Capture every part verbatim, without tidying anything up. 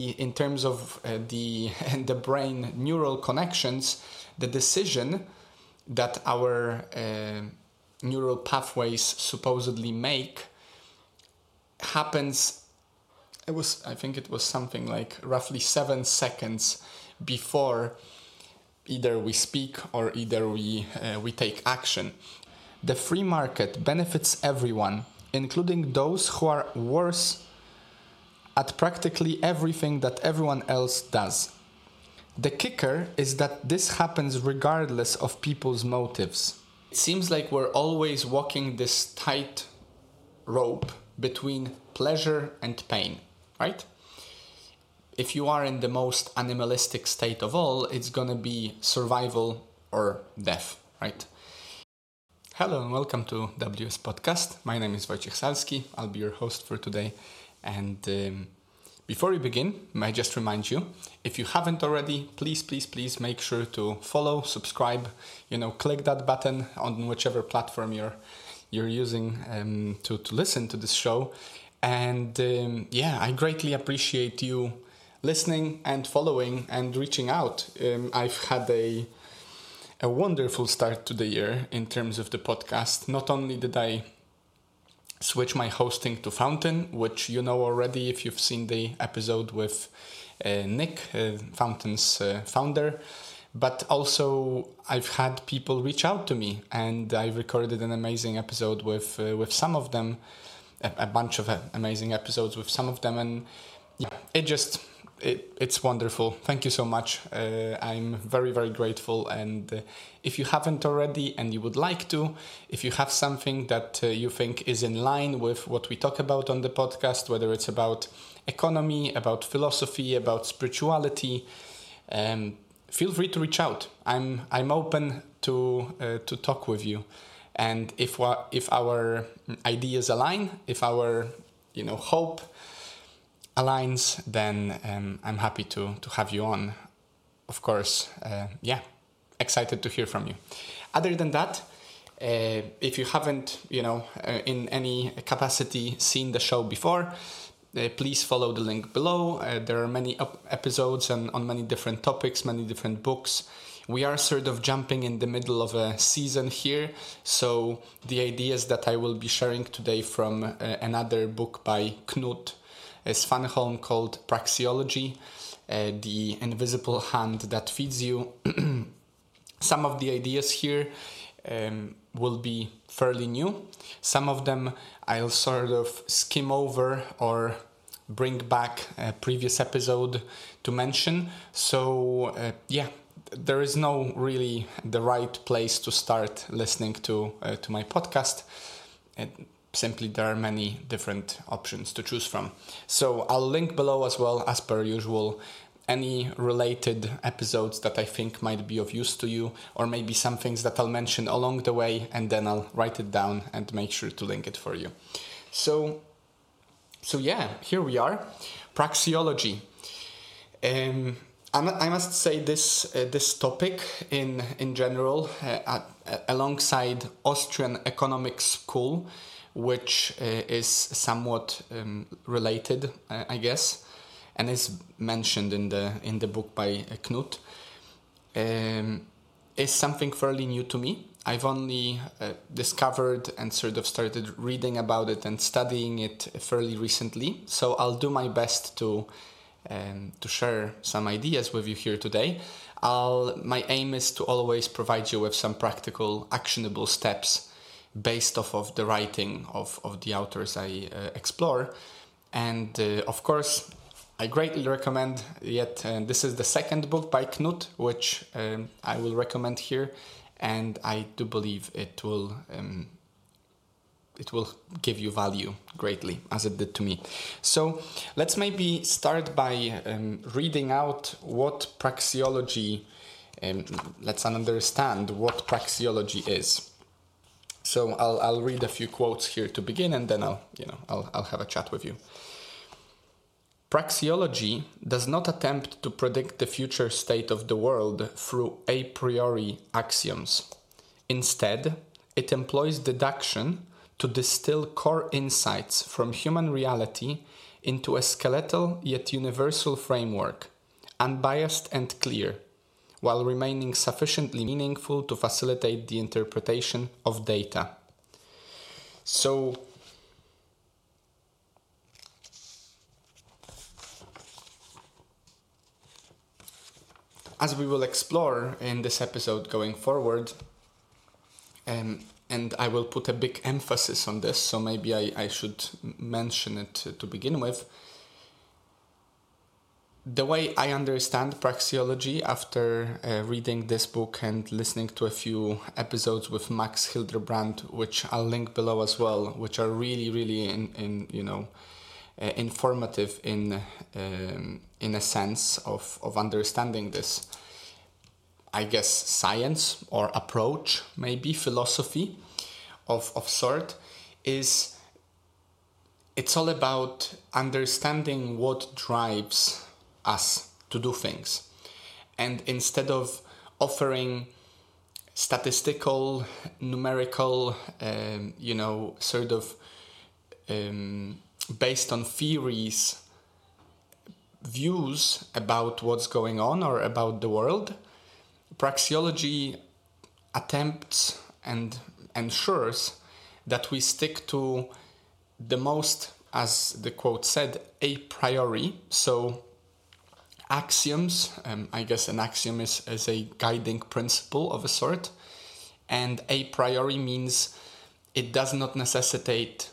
In terms of uh, the the brain neural connections, the decision that our uh, neural pathways supposedly make happens, it was I think it was something like roughly seven seconds before either we speak or either we uh, we take action. The free market benefits everyone, including those who are worse at practically everything that everyone else does. The kicker is that this happens regardless of people's motives. It seems like we're always walking this tight rope between pleasure and pain, right? If you are in the most animalistic state of all, it's gonna be survival or death, right? Hello and welcome to W S Podcast. My name is Wojciech Salski. I'll be your host for today. And um, before we begin, may I just remind you, if you haven't already, please, please, please make sure to follow, subscribe, you know, click that button on whichever platform you're you're using um, to, to listen to this show. And um, yeah, I greatly appreciate you listening and following and reaching out. Um, I've had a a wonderful start to the year in terms of the podcast. Not only did I switch my hosting to Fountain, which you know already if you've seen the episode with uh, Nick, uh, Fountain's uh, founder, but also I've had people reach out to me, and I recorded an amazing episode with uh, with some of them, a, a bunch of uh, amazing episodes with some of them, and yeah, it just it, it's wonderful. Thank you so much. Uh, I'm very very grateful, and uh, if you haven't already and you would like to, if you have something that uh, you think is in line with what we talk about on the podcast, whether it's about economy, about philosophy, about spirituality, um, feel free to reach out. I'm I'm open to uh, to talk with you, and if wa- if our ideas align, if our you know hope aligns, then um, I'm happy to to have you on. Of course, uh, yeah, excited to hear from you. Other than that, uh, if you haven't you know uh, in any capacity seen the show before, Uh, please follow the link below. Uh, there are many up- episodes on, on many different topics, many different books. We are sort of jumping in the middle of a season here, so the ideas that I will be sharing today from uh, another book by Knut Svanholm called Praxeology, uh, The Invisible Hand That Feeds You. Some of the ideas here um, will be fairly new. Some of them I'll sort of skim over or bring back a previous episode to mention. So uh, yeah, there is no really the right place to start listening to uh, to my podcast. It, simply there are many different options to choose from. So I'll link below as well, as per usual, any related episodes that I think might be of use to you, or maybe some things that I'll mention along the way, and then I'll write it down and make sure to link it for you. So, so yeah, here we are. Praxeology. Um, I must say this uh, this topic in in general, uh, uh, alongside Austrian economic school, which uh, is somewhat um, related, uh, I guess, and is mentioned in the in the book by uh, Knut, um, is something fairly new to me. I've only uh, discovered and sort of started reading about it and studying it fairly recently. So I'll do my best to um, to share some ideas with you here today. I'll, my aim is to always provide you with some practical, actionable steps based off of the writing of, of the authors I uh, explore. And uh, of course, I greatly recommend, yet uh, this is the second book by Knut, which um, I will recommend here, and I do believe it will um, it will give you value greatly, as it did to me. So let's maybe start by um, reading out what praxeology, um, let's understand what praxeology is. So I'll I'll read a few quotes here to begin, and then I'll you know I'll I'll have a chat with you. Praxeology does not attempt to predict the future state of the world through a priori axioms. Instead, it employs deduction to distill core insights from human reality into a skeletal yet universal framework, unbiased and clear, while remaining sufficiently meaningful to facilitate the interpretation of data. So, as we will explore in this episode going forward, um, and I will put a big emphasis on this, so maybe I, I should mention it to, to begin with. The way I understand praxeology after uh, reading this book and listening to a few episodes with Max Hildebrand, which I'll link below as well, which are really, really, in, in you know, uh, informative in um, in a sense of, of understanding this, I guess, science or approach, maybe philosophy of, of sort, is it's all about understanding what drives us to do things. And instead of offering statistical, numerical, um, you know, sort of um, based on theories, views about what's going on or about the world, praxeology attempts and ensures that we stick to the most, as the quote said, a priori. So axioms, um, I guess an axiom is, is a guiding principle of a sort, and a priori means it does not necessitate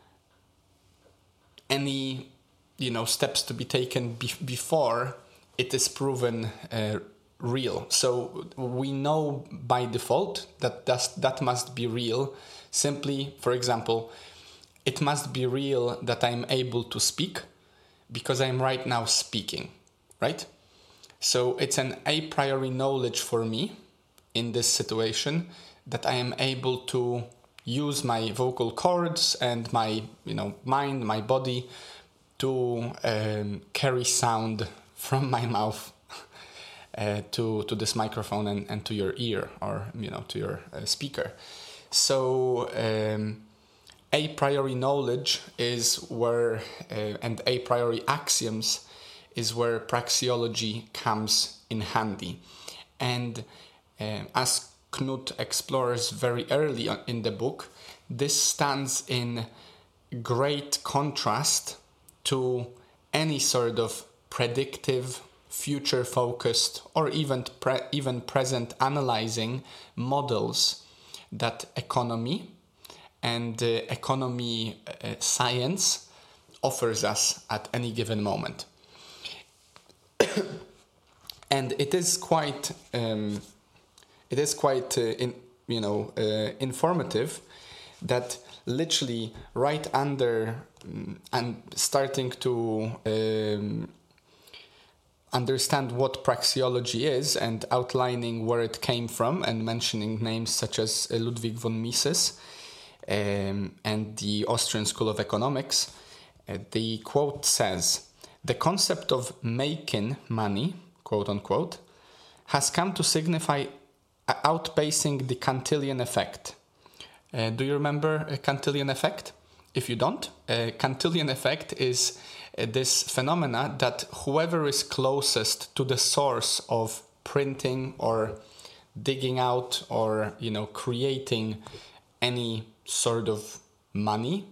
any, you know, steps to be taken be- before it is proven uh, real. So we know by default that that's, that must be real. Simply, for example, it must be real that I'm able to speak because I'm right now speaking. Right? So it's an a priori knowledge for me in this situation that I am able to use my vocal cords and my, you know, mind, my body to um, carry sound from my mouth uh, to to this microphone and, and to your ear, or, you know, to your uh, speaker. So um, a priori knowledge is where, uh, and a priori axioms is where praxeology comes in handy. And uh, as Knut explores very early in the book, this stands in great contrast to any sort of predictive, future-focused, or even pre- even present analyzing models that economy and uh, economy uh, science offers us at any given moment. And it is quite, um, it is quite, uh, in, you know, uh, informative that literally right under um, and starting to um, understand what praxeology is and outlining where it came from and mentioning names such as uh, Ludwig von Mises um, and the Austrian School of Economics, uh, the quote says, "The concept of making money, quote unquote, has come to signify outpacing the Cantillon effect." Uh, do you remember a Cantillon effect? If you don't, a Cantillon effect is uh, this phenomena that whoever is closest to the source of printing or digging out or, you know, creating any sort of money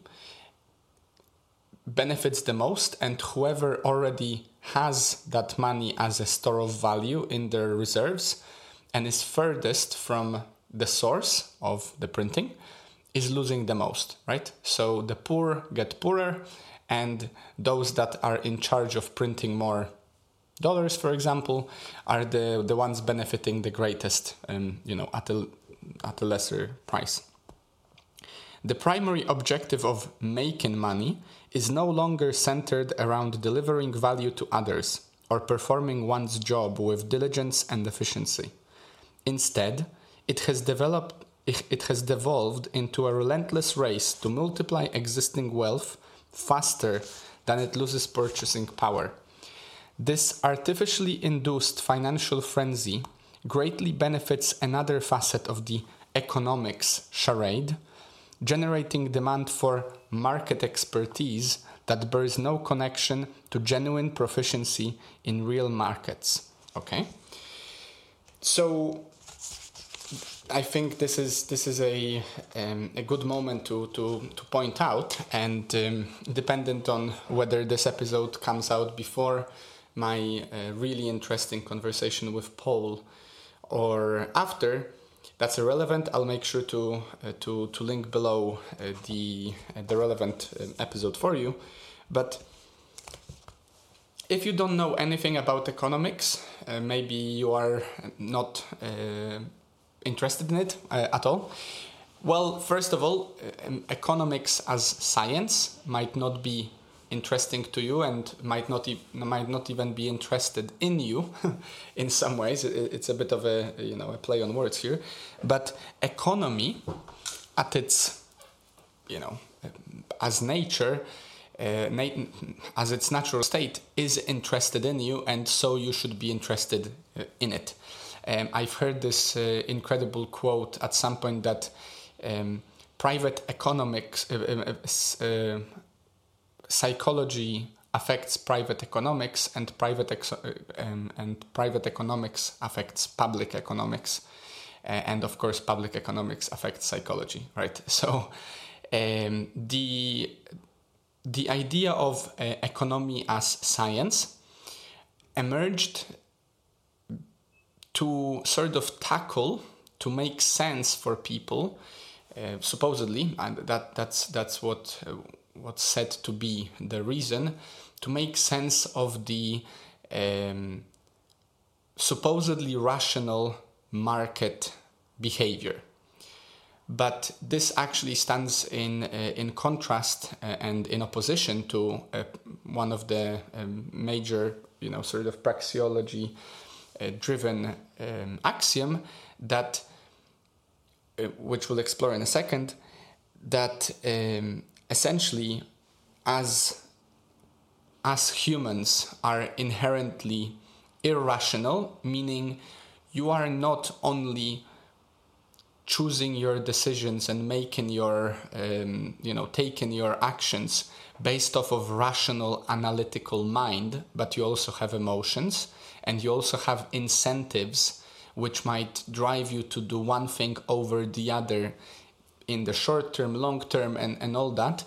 benefits the most, and whoever already has that money as a store of value in their reserves and is furthest from the source of the printing is losing the most, right? So the poor get poorer, and those that are in charge of printing more dollars, for example, are the, the ones benefiting the greatest, um, you know, at a, at a lesser price. The primary objective of making money is no longer centered around delivering value to others or performing one's job with diligence and efficiency. Instead, it has developed it has devolved into a relentless race to multiply existing wealth faster than it loses purchasing power. This artificially induced financial frenzy greatly benefits another facet of the economics charade, generating demand for market expertise that bears no connection to genuine proficiency in real markets. Okay? So I think this is this is a um, a good moment to to to point out, and um, dependent on whether this episode comes out before my uh, really interesting conversation with Paul or after, that's irrelevant. I'll make sure to uh, to to link below uh, the uh, the relevant uh, episode for you. But if you don't know anything about economics, uh, maybe you are not uh, interested in it uh, at all. Well, first of all, um, economics as science might not be interesting to you and might not e- might not even be interested in you in some ways. It's a bit of a, you know, a play on words here, but economy at its, you know, as nature, uh, na- as its natural state is interested in you, and so you should be interested uh, in it. Um, I've heard this uh, incredible quote at some point that um, private economics, uh, uh, uh, psychology affects private economics, and private ex- uh, um, and private economics affects public economics, uh, and of course, public economics affects psychology. Right? So um, the the idea of uh, economy as science emerged to sort of tackle, to make sense for people, uh, supposedly, and that that's that's what uh, what's said to be the reason, to make sense of the um, supposedly rational market behavior. But this actually stands in uh, in contrast uh, and in opposition to uh, one of the um, major, you know, sort of praxeology Uh, driven um, axiom that, uh, which we'll explore in a second, that um, essentially as as humans are inherently irrational, meaning you are not only choosing your decisions and making your um, you know taking your actions based off of rational analytical mind, but you also have emotions. And you also have incentives which might drive you to do one thing over the other in the short term, long term, and, and all that.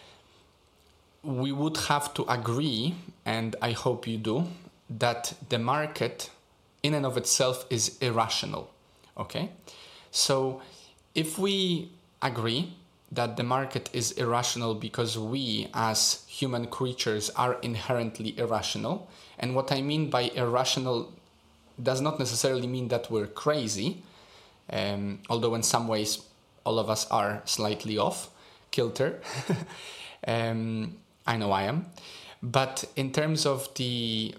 We would have to agree, and I hope you do, that the market in and of itself is irrational. Okay? So if we agree that the market is irrational because we as human creatures are inherently irrational, and what I mean by irrational does not necessarily mean that we're crazy, um, although in some ways all of us are slightly off kilter. um, I know I am. But in terms of the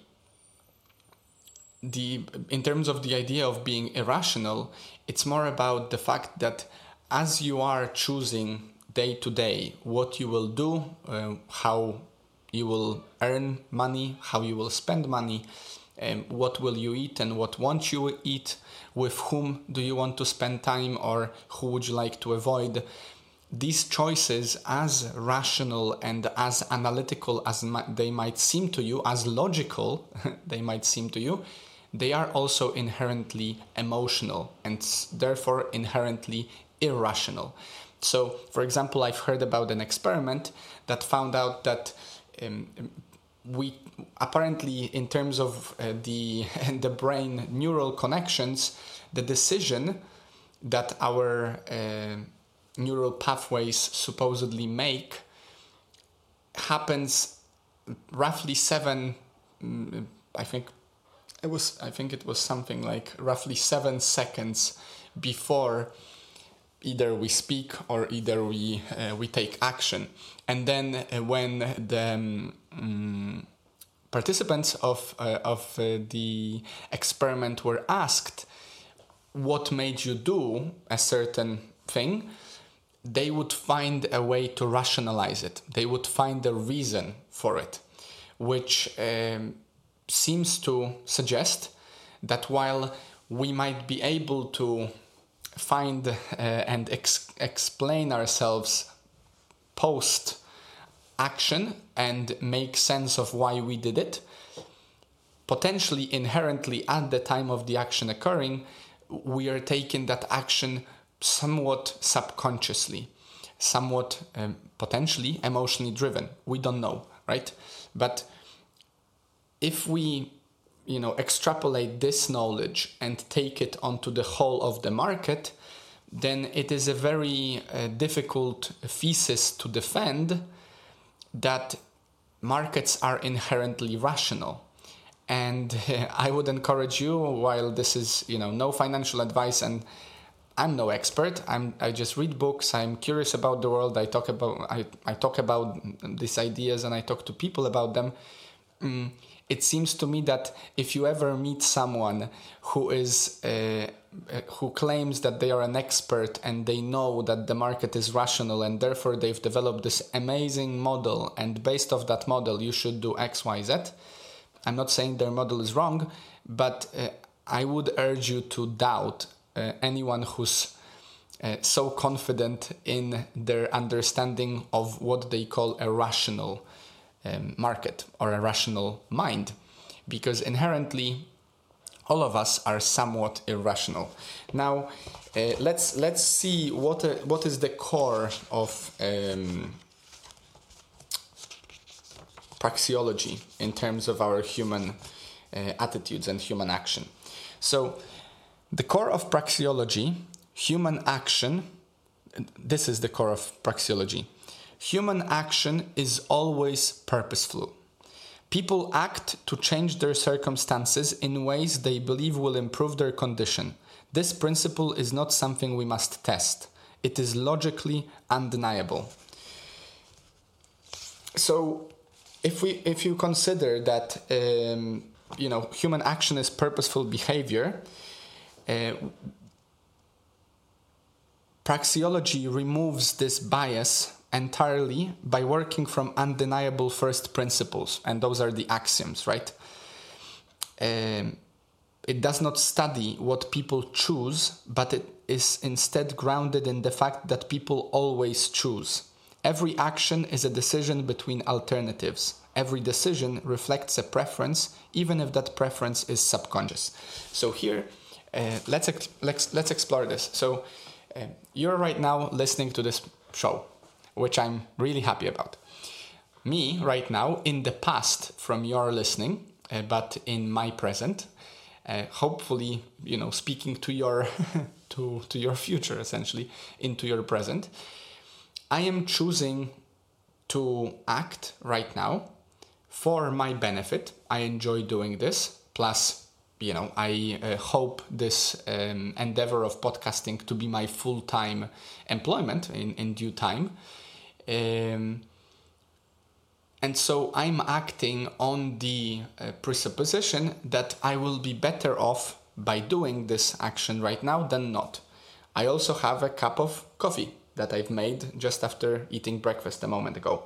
the in terms of the idea of being irrational, it's more about the fact that as you are choosing day to day what you will do, uh, how you will earn money, how you will spend money, um, what will you eat and what won't you eat, with whom do you want to spend time or who would you like to avoid. These choices, as rational and as analytical as they might seem to you, as logical they might seem to you, they are also inherently emotional and therefore inherently irrational. So, for example, I've heard about an experiment that found out that um, we apparently, in terms of uh, the the brain neural connections, the decision that our uh, neural pathways supposedly make happens roughly seven. I think it was. I think it was something like roughly seven seconds before either we speak or either we uh, we take action. And then uh, when the um, um, participants of uh, of uh, the experiment were asked what made you do a certain thing, they would find a way to rationalize it. They would find a reason for it, which um, seems to suggest that while we might be able to find uh, and ex- explain ourselves post action and make sense of why we did it, potentially inherently at the time of the action occurring, we are taking that action somewhat subconsciously, somewhat um, potentially emotionally driven. We don't know, right? But if we, you know, extrapolate this knowledge and take it onto the whole of the market, then it is a very uh, difficult thesis to defend that markets are inherently rational. And uh, I would encourage you, while this is, you know, no financial advice, and I'm no expert. I'm I just read books. I'm curious about the world. I talk about I, I talk about these ideas and I talk to people about them. Mm, it seems to me that if you ever meet someone who is uh, who claims that they are an expert and they know that the market is rational and therefore they've developed this amazing model, and based off that model you should do X, Y, Z. I'm not saying their model is wrong, but uh, I would urge you to doubt uh, anyone who's uh, so confident in their understanding of what they call a rational um, market or a rational mind, because inherently all of us are somewhat irrational. Now, uh, let's let's see what uh, what is the core of um, praxeology in terms of our human uh, attitudes and human action. So the core of praxeology, human action, this is the core of praxeology. Human action is always purposeful. People act to change their circumstances in ways they believe will improve their condition. This principle is not something we must test. It is logically undeniable. So If we, if you consider that, um, you know, human action is purposeful behavior, uh, praxeology removes this bias entirely by working from undeniable first principles, and those are the axioms, right? Um, it does not study what people choose, but it is instead grounded in the fact that people always choose. Every action is a decision between alternatives. Every decision reflects a preference, even if that preference is subconscious. So here, uh, let's, ex- let's let's explore this. So uh, you're right now listening to this show, which I'm really happy about. Me, right now, in the past from your listening, uh, but in my present, uh, hopefully, you know, speaking to your to to your future, essentially, into your present. I am choosing to act right now for my benefit. I enjoy doing this. Plus, you know, I uh, hope this um, endeavor of podcasting to be my full-time employment in, in due time. Um, and so I'm acting on the uh, presupposition that I will be better off by doing this action right now than not. I also have a cup of coffee that I've made just after eating breakfast a moment ago.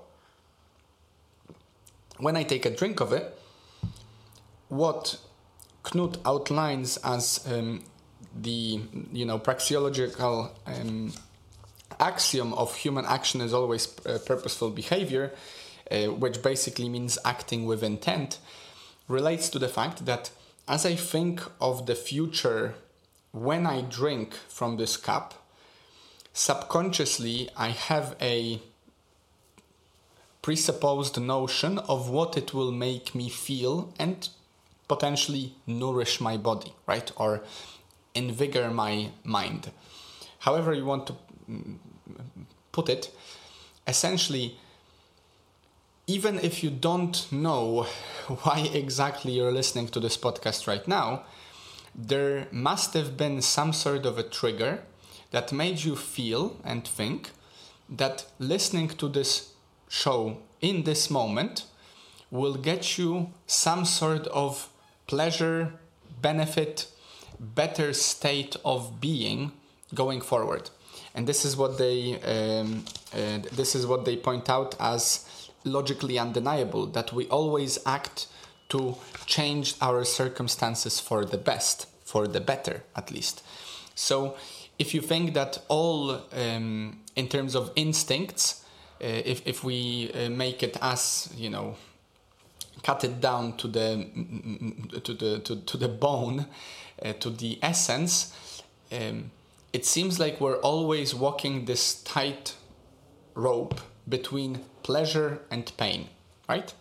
When I take a drink of it, what Knut outlines as um, the, you know, praxeological um, axiom of human action is always uh, purposeful behavior, uh, which basically means acting with intent, relates to the fact that as I think of the future when I drink from this cup, subconsciously I have a presupposed notion of what it will make me feel and potentially nourish my body, right? Or invigor my mind. However you want to put it, essentially, even if you don't know why exactly you're listening to this podcast right now, there must have been some sort of a trigger that made you feel and think that listening to this show in this moment will get you some sort of pleasure, benefit, better state of being going forward. And this is what they um, uh, this is what they point out as logically undeniable, that we always act to change our circumstances for the best, for the better at least. So if you think that all um, in terms of instincts, uh, if if we uh, make it as, you know, cut it down to the to the to, to the bone, uh, to the essence, um, it seems like we're always walking this tight rope between pleasure and pain, right?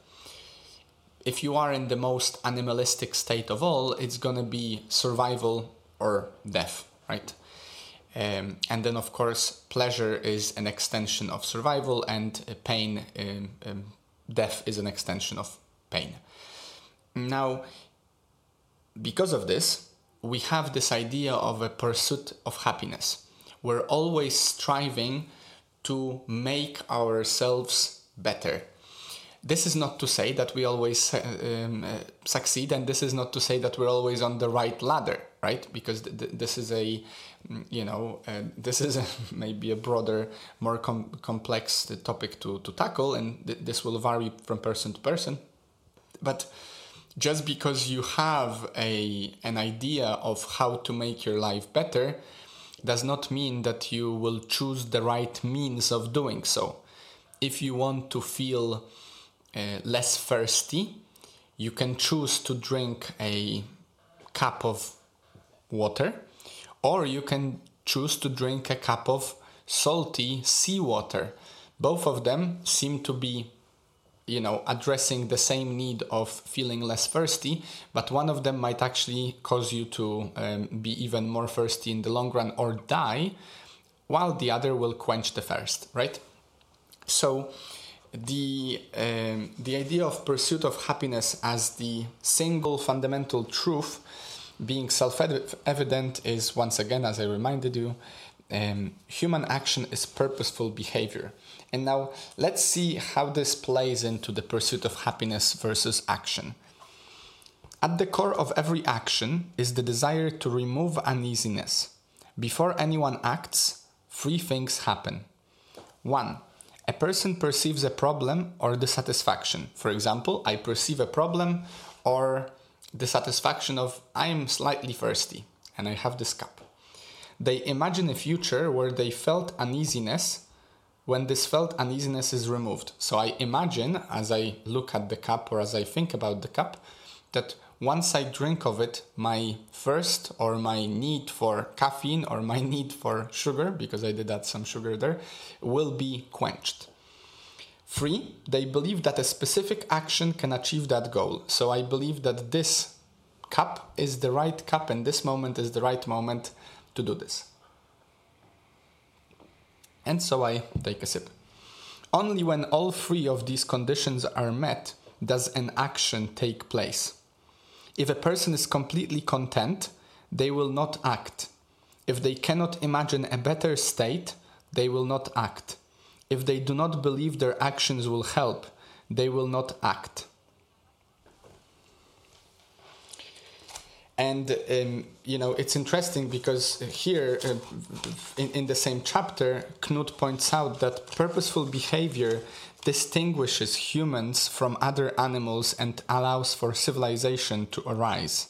If you are in the most animalistic state of all, it's gonna be survival or death, right? Um, and then, of course, pleasure is an extension of survival, and uh, pain, um, um, death is an extension of pain. Now, because of this, we have this idea of a pursuit of happiness. We're always striving to make ourselves better. This is not to say that we always uh, um, uh, succeed, and this is not to say that we're always on the right ladder, right? Because th- th- this is a, you know, uh, this is a, maybe a broader, more com- complex topic to, to tackle, and th- this will vary from person to person. But just because you have a an idea of how to make your life better does not mean that you will choose the right means of doing so. If you want to feel uh, less thirsty, you can choose to drink a cup of water, or you can choose to drink a cup of salty seawater. Both of them seem to be, you know, addressing the same need of feeling less thirsty, but one of them might actually cause you to um, be even more thirsty in the long run or die, while the other will quench the thirst, right? So the um, the idea of pursuit of happiness as the single fundamental truth being self-evident is, once again, as I reminded you, um, human action is purposeful behavior. And now let's see how this plays into the pursuit of happiness versus action. At the core of every action is the desire to remove uneasiness. Before anyone acts, three things happen. One, a person perceives a problem or dissatisfaction. For example, I perceive a problem or dissatisfaction of I'm slightly thirsty and I have this cup. They imagine a future where they felt uneasiness when this felt uneasiness is removed. So I imagine, as I look at the cup or as I think about the cup, that once I drink of it, my thirst or my need for caffeine or my need for sugar, because I did add some sugar there, will be quenched. Three, they believe that a specific action can achieve that goal. So I believe that this cup is the right cup and this moment is the right moment to do this. And so I take a sip. Only when all three of these conditions are met does an action take place. If a person is completely content, they will not act. If they cannot imagine a better state, they will not act. If they do not believe their actions will help, they will not act. And, um, you know, it's interesting because here, uh, in, in the same chapter, Knut points out that purposeful behavior distinguishes humans from other animals and allows for civilization to arise.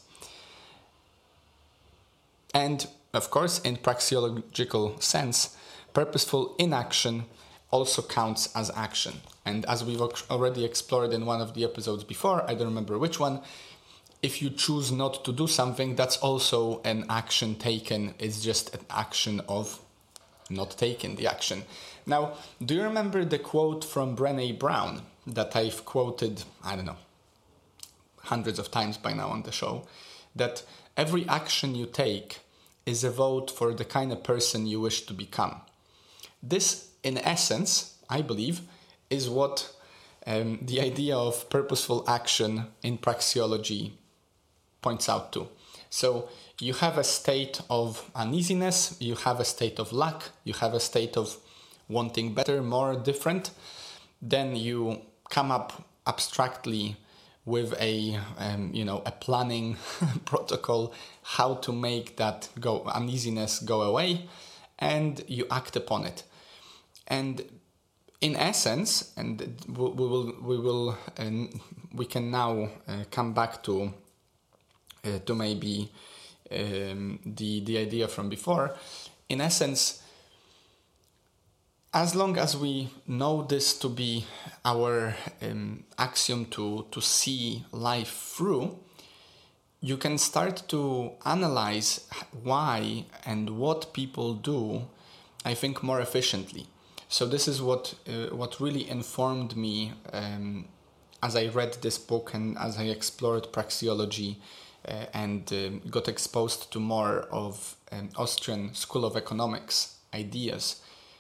And, of course, in praxeological sense, purposeful inaction also counts as action. And as we've already explored in one of the episodes before, I don't remember which one, if you choose not to do something, that's also an action taken. It's just an action of not taking the action. Now, do you remember the quote from Brené Brown that I've quoted, I don't know, hundreds of times by now on the show, that every action you take is a vote for the kind of person you wish to become. This, in essence, I believe, is what um, the idea of purposeful action in praxeology points out to. So you have a state of uneasiness, you have a state of lack, you have a state of wanting better, more, different. Then you come up abstractly with a um, you know a planning protocol how to make that go uneasiness go away, and you act upon it. And in essence, and we will we will and we can now uh, come back to uh, to maybe um, the the idea from before. In essence, as long as we know this to be our um, axiom to, to see life through, you can start to analyze why and what people do, I think, more efficiently. So this is what uh, what really informed me um, as I read this book and as I explored praxeology uh, and um, got exposed to more of um, Austrian School of Economics ideas.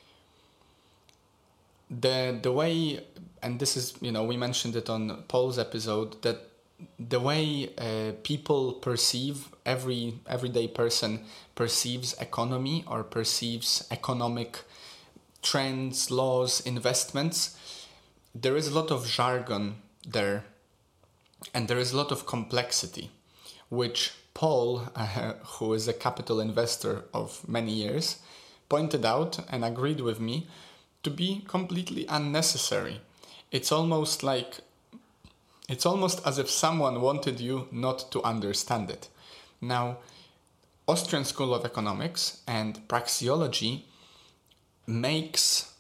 The the way, and this is, you know, we mentioned it on Paul's episode, that the way uh, people perceive, every everyday person perceives economy or perceives economic trends, laws, investments, there is a lot of jargon there, and there is a lot of complexity, which Paul, uh, who is a capital investor of many years, pointed out and agreed with me to be completely unnecessary. It's almost like, it's almost as if someone wanted you not to understand it. Now, Austrian School of Economics and praxeology makes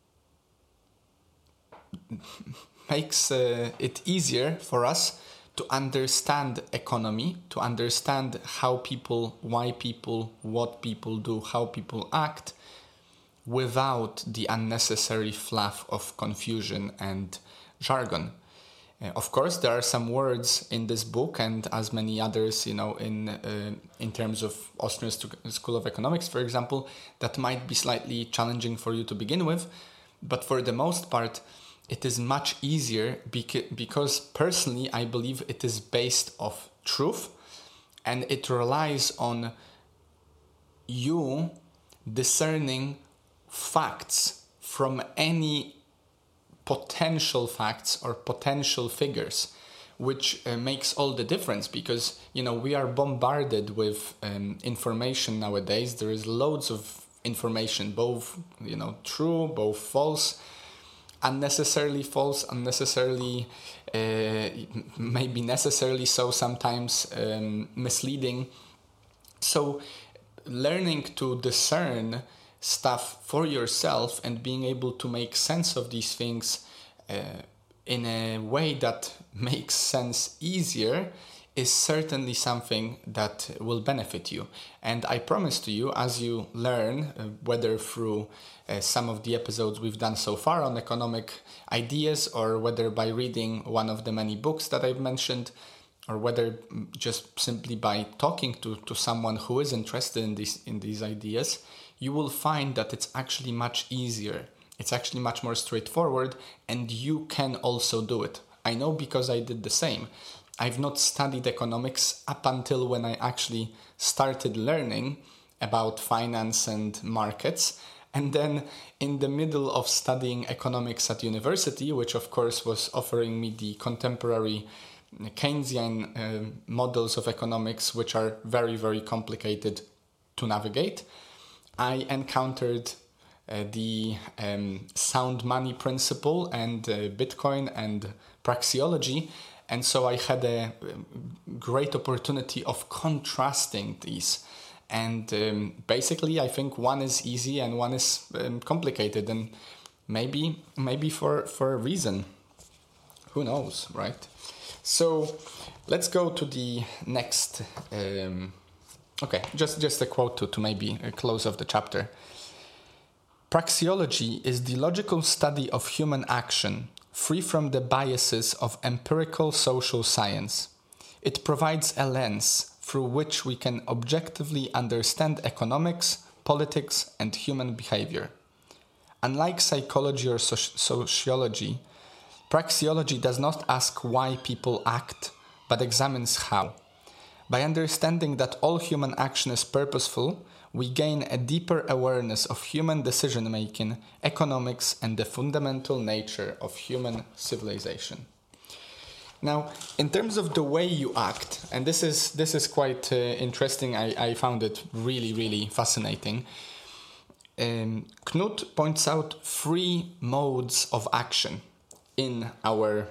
makes uh, it easier for us to understand economy, to understand how people, why people, what people do, how people act, without the unnecessary fluff of confusion and jargon. Uh, of course, there are some words in this book, and as many others, you know, in uh, in terms of Austrian School of Economics, for example, that might be slightly challenging for you to begin with. But for the most part, it is much easier beca- because personally, I believe it is based off truth, and it relies on you discerning facts from any potential facts or potential figures, which uh, makes all the difference, because, you know, we are bombarded with um, information nowadays. There is loads of information, both, you know, true, both false, unnecessarily false, unnecessarily uh, maybe necessarily so sometimes um, misleading. So learning to discern stuff for yourself and being able to make sense of these things uh, in a way that makes sense easier is certainly something that will benefit you. And I promise to you, as you learn, uh, whether through uh, some of the episodes we've done so far on economic ideas, or whether by reading one of the many books that I've mentioned, or whether just simply by talking to, to someone who is interested in these in these ideas, you will find that it's actually much easier. It's actually much more straightforward, and you can also do it. I know, because I did the same. I've not studied economics up until when I actually started learning about finance and markets. And then in the middle of studying economics at university, which of course was offering me the contemporary Keynesian uh, models of economics, which are very, very complicated to navigate, I encountered uh, the um, sound money principle and uh, Bitcoin and praxeology. And so I had a great opportunity of contrasting these. And um, basically, I think one is easy and one is um, complicated. And maybe maybe for, for a reason. Who knows, right? So let's go to the next... Um, okay, just, just a quote to, to maybe close off the chapter. Praxeology is the logical study of human action, free from the biases of empirical social science. It provides a lens through which we can objectively understand economics, politics, and human behavior. Unlike psychology or soci- sociology, praxeology does not ask why people act, but examines how. By understanding that all human action is purposeful, we gain a deeper awareness of human decision-making, economics, and the fundamental nature of human civilization. Now, in terms of the way you act, and this is this is quite uh, interesting, I, I found it really, really fascinating. Um, Knut points out three modes of action in our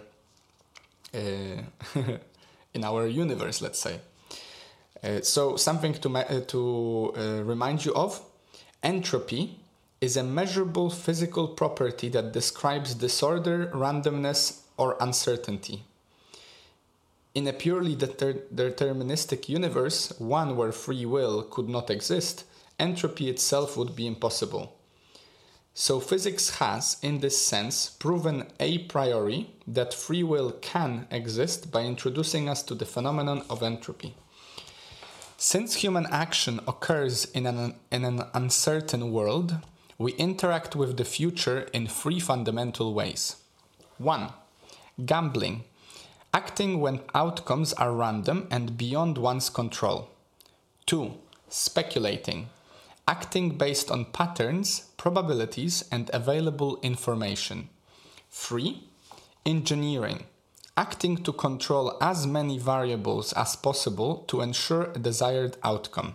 uh, in our universe, let's say. Uh, so something to uh, to uh, remind you of: entropy, is a measurable physical property that describes disorder, randomness, or uncertainty. In a purely deter- deterministic universe, one where free will could not exist, entropy itself would be impossible. So physics has, in this sense, proven a priori that free will can exist by introducing us to the phenomenon of entropy. Since human action occurs in an, in an uncertain world, we interact with the future in three fundamental ways. One, gambling, acting when outcomes are random and beyond one's control. Two, speculating, acting based on patterns, probabilities, and available information. Three, engineering, acting to control as many variables as possible to ensure a desired outcome.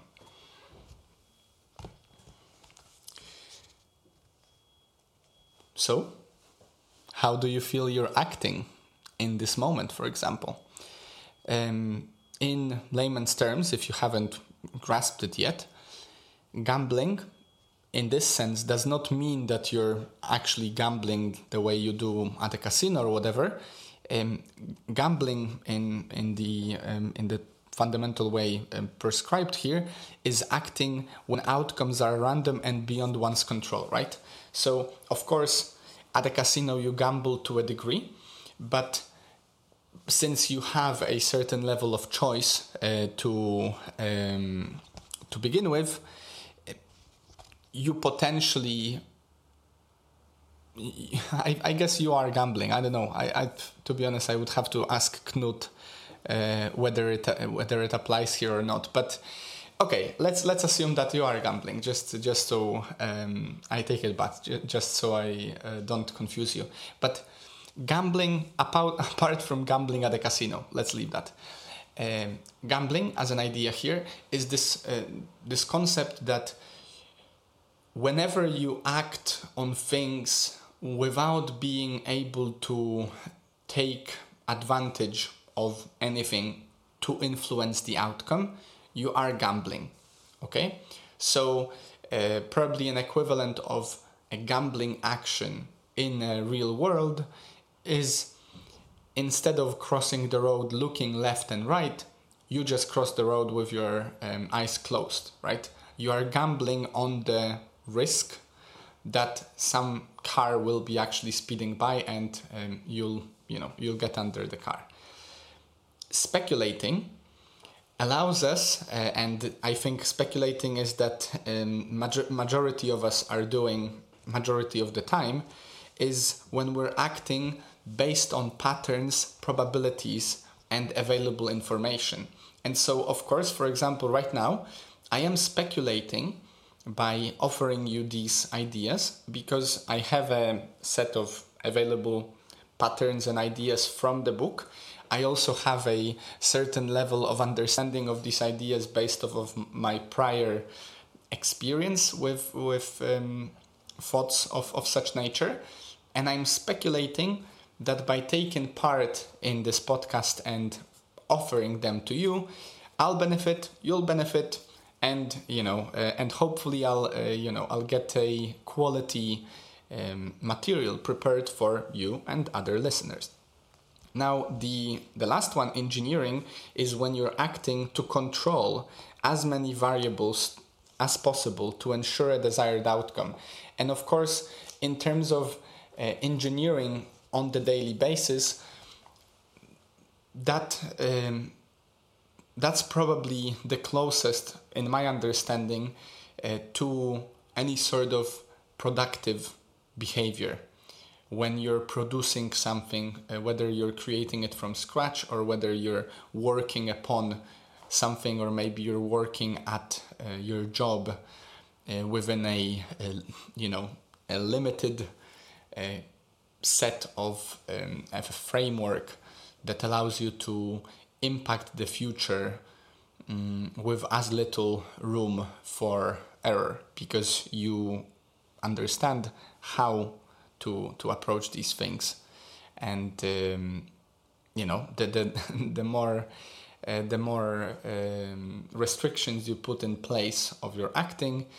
So, how do you feel you're acting in this moment, for example? Um, in layman's terms, if you haven't grasped it yet, gambling, in this sense, does not mean that you're actually gambling the way you do at a casino or whatever. Um, gambling in in the um, in the fundamental way um, prescribed here is acting when outcomes are random and beyond one's control, right? So, of course, at a casino you gamble to a degree, but since you have a certain level of choice uh, to um, to begin with, you potentially, I, I guess you are gambling. I don't know. I, I, to be honest, I would have to ask Knut uh, whether it uh, whether it applies here or not. But okay, let's let's assume that you are gambling. Just just so um, I take it back. Just so I uh, don't confuse you. But gambling, apart apart from gambling at a casino, let's leave that. Um, gambling as an idea here is this uh, this concept that whenever you act on things without being able to take advantage of anything to influence the outcome, you are gambling. Okay? So uh, probably an equivalent of a gambling action in a real world is, instead of crossing the road looking left and right, you just cross the road with your um, eyes closed, right? You are gambling on the risk that some car will be actually speeding by and um, you'll you know you'll get under the car. Speculating allows us, uh, and I think speculating is that um, major- majority of us are doing majority of the time, is when we're acting based on patterns, probabilities, and available information. And so, of course, for example, right now, I am speculating by offering you these ideas because I have a set of available patterns and ideas from the book. I also have a certain level of understanding of these ideas based off of my prior experience with with um, thoughts of, of such nature. And I'm speculating that by taking part in this podcast and offering them to you, I'll benefit, you'll benefit, and you know, uh, and hopefully I'll, uh, you know, I'll get a quality um, material prepared for you and other listeners. Now, the the last one, engineering, is when you're acting to control as many variables as possible to ensure a desired outcome. And of course, in terms of uh, engineering on the daily basis, that um, that's probably the closest, in my understanding, uh, to any sort of productive behavior. When you're producing something, uh, whether you're creating it from scratch or whether you're working upon something, or maybe you're working at uh, your job uh, within a, a, you know, a limited uh, set of um, a framework that allows you to impact the future um, with as little room for error, because you understand how to to approach these things. And um, you know, the the the more uh, the more um, restrictions you put in place of your acting,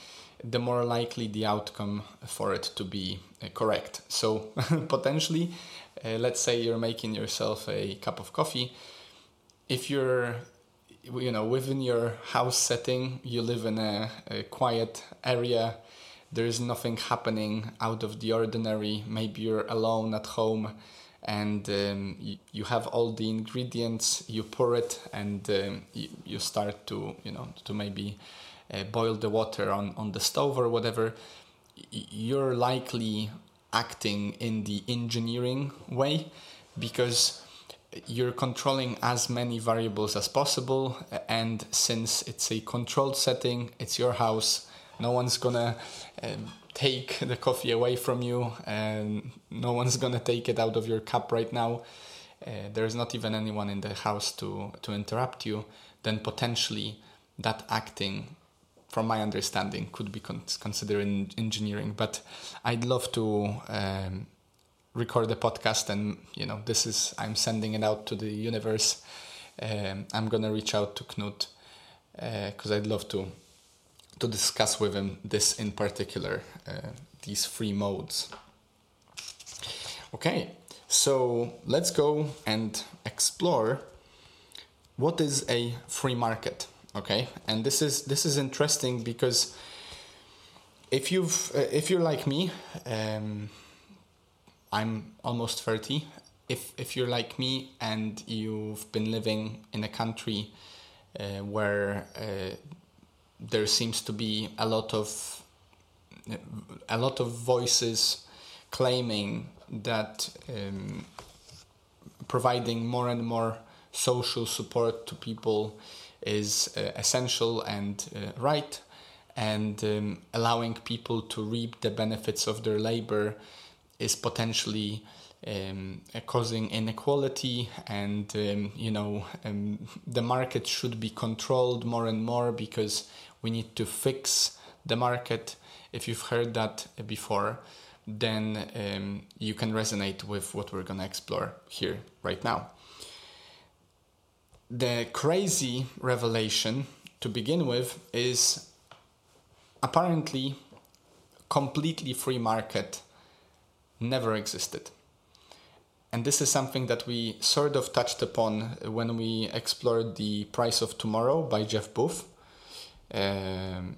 the more likely the outcome for it to be uh, correct. So potentially, uh, let's say you're making yourself a cup of coffee. If you're, you know, within your house setting, you live in a, a quiet area, there is nothing happening out of the ordinary, maybe you're alone at home, and um, you, you have all the ingredients, you pour it, and um, you, you start to, you know, to maybe uh, boil the water on, on the stove or whatever. You're likely acting in the engineering way, because you're controlling as many variables as possible, and since it's a controlled setting, it's your house, no one's gonna um, take the coffee away from you, and no one's gonna take it out of your cup right now. Uh, there's not even anyone in the house to, to interrupt you. Then potentially that acting, from my understanding, could be con- considered in engineering. But I'd love to um, record the podcast, and you know, this is, I'm sending it out to the universe. Um, I'm gonna reach out to Knut because uh, I'd love to to discuss with him this in particular, uh, these three modes. Okay, so let's go and explore what is a free market. Okay, and this is this is interesting because if you've uh, if you're like me, um, I'm almost thirty. If if you're like me and you've been living in a country uh, where uh, there seems to be a lot of a lot of voices claiming that um, providing more and more social support to people is uh, essential and uh, right, and um, allowing people to reap the benefits of their labor is potentially um, uh, causing inequality, and um, you know um, the market should be controlled more and more because we need to fix the market. If you've heard that before, then um, you can resonate with what we're going to explore here right now. The crazy revelation to begin with is apparently completely free market never existed. And this is something that we sort of touched upon when we explored The Price of Tomorrow by Jeff Booth. Um,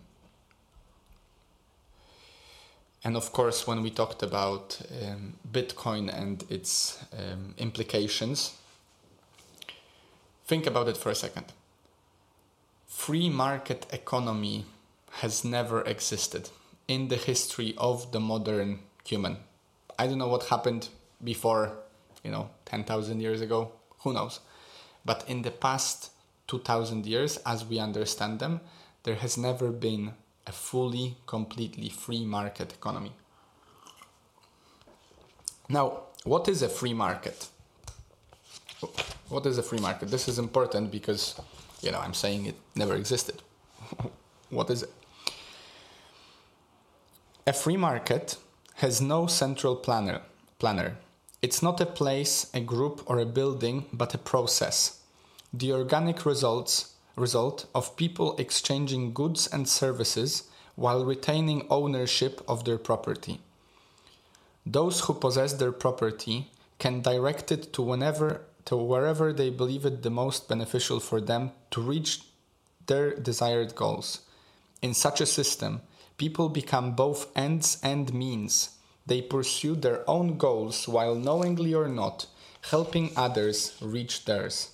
and of course, when we talked about um, Bitcoin and its um, implications, think about it for a second. Free market economy has never existed in the history of the modern human. I don't know what happened before, you know, ten thousand years ago, who knows? But in the past two thousand years, as we understand them, there has never been a fully, completely free market economy. Now, what is a free market? What is a free market? This is important because, you know, I'm saying it never existed. What is it? A free market has no central planner. planner. It's not a place, a group, or a building, but a process. The organic results result of people exchanging goods and services while retaining ownership of their property. Those who possess their property can direct it to whenever to wherever they believe it the most beneficial for them to reach their desired goals. In such a system, people become both ends and means. They pursue their own goals while, knowingly or not, helping others reach theirs.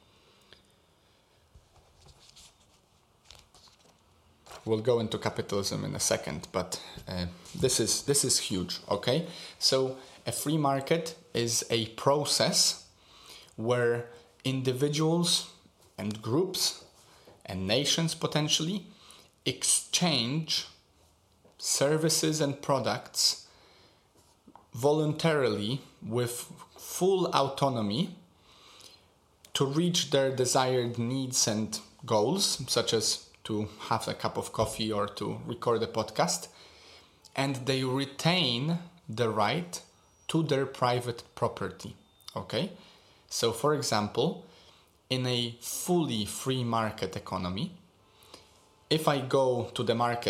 We'll go into capitalism in a second, but uh, this is this is huge, okay? So a free market is a process where individuals and groups and nations potentially exchange services and products voluntarily with full autonomy to reach their desired needs and goals, such as to have a cup of coffee or to record a podcast, and they retain the right to their private property. Okay? So, for example, in a fully free market economy, if I go to the market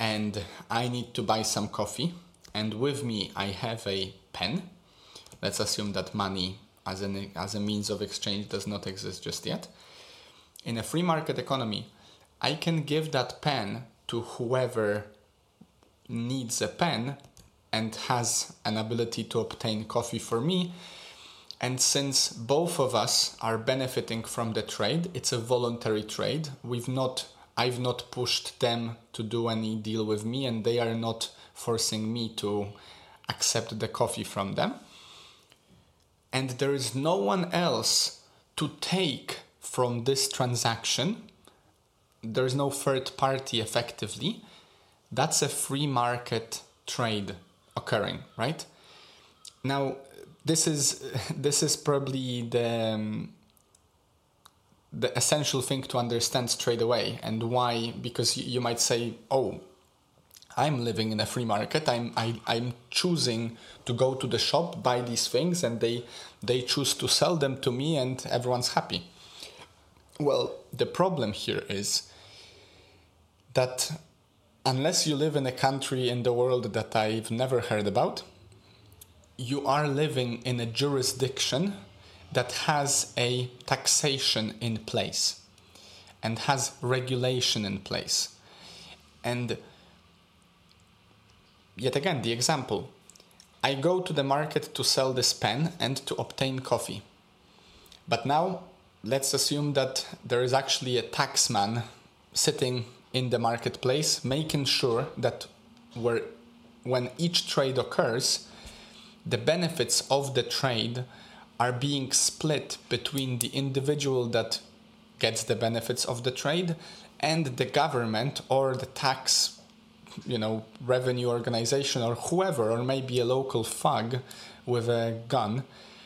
and I need to buy some coffee, and with me I have a pen. Let's assume that money as an as a means of exchange does not exist just yet. In a free market economy, I can give that pen to whoever needs a pen and has an ability to obtain coffee for me. And since both of us are benefiting from the trade, it's a voluntary trade. We've not, I've not pushed them to do any deal with me, and they are not forcing me to accept the coffee from them. And there is no one else to take from this transaction. There's no third party effectively. That's a free market trade occurring, right? Now, this is this is probably the um, the essential thing to understand straight away, and why? Because you might say, "Oh, I'm living in a free market. I'm I, I'm choosing to go to the shop, buy these things, and they they choose to sell them to me, and everyone's happy." Well, the problem here is that unless you live in a country in the world that I've never heard about, you are living in a jurisdiction that has a taxation in place and has regulation in place. And yet again, the example. I go to the market to sell this pen and to obtain coffee. But now, let's assume that there is actually a taxman sitting in the marketplace, making sure that where, when each trade occurs, the benefits of the trade are being split between the individual that gets the benefits of the trade and the government or the tax, you know, revenue organization or whoever, or maybe a local thug with a gun.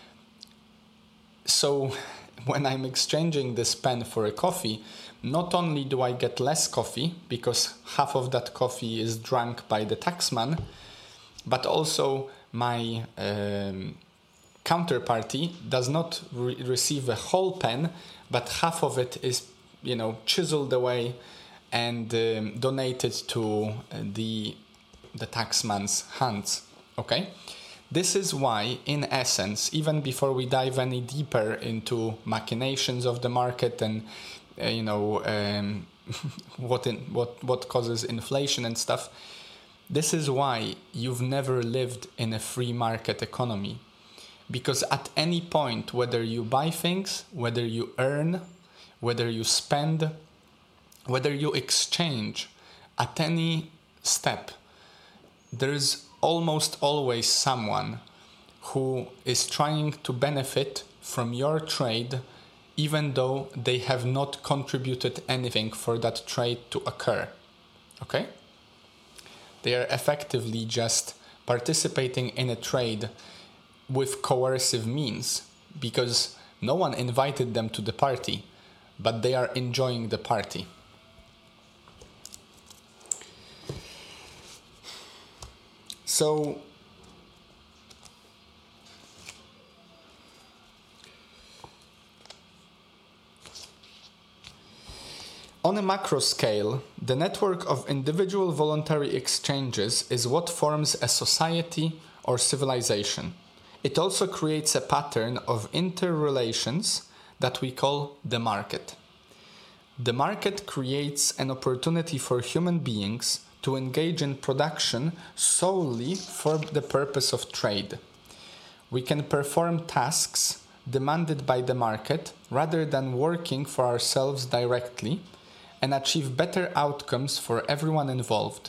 So when I'm exchanging this pen for a coffee, not only do I get less coffee because half of that coffee is drunk by the taxman, but also my um, counterparty does not re- receive a whole pen, but half of it is, you know, chiseled away and um, donated to the the taxman's hands. Okay, this is why, in essence, even before we dive any deeper into machinations of the market and uh, you know um, what in, what what causes inflation and stuff, this is why you've never lived in a free market economy. Because at any point, whether you buy things, whether you earn, whether you spend, whether you exchange, at any step, there is almost always someone who is trying to benefit from your trade, even though they have not contributed anything for that trade to occur. Okay? They are effectively just participating in a trade with coercive means, because no one invited them to the party, but they are enjoying the party. So on a macro scale, the network of individual voluntary exchanges is what forms a society or civilization. It also creates a pattern of interrelations that we call the market. The market creates an opportunity for human beings to engage in production solely for the purpose of trade. We can perform tasks demanded by the market rather than working for ourselves directly and achieve better outcomes for everyone involved.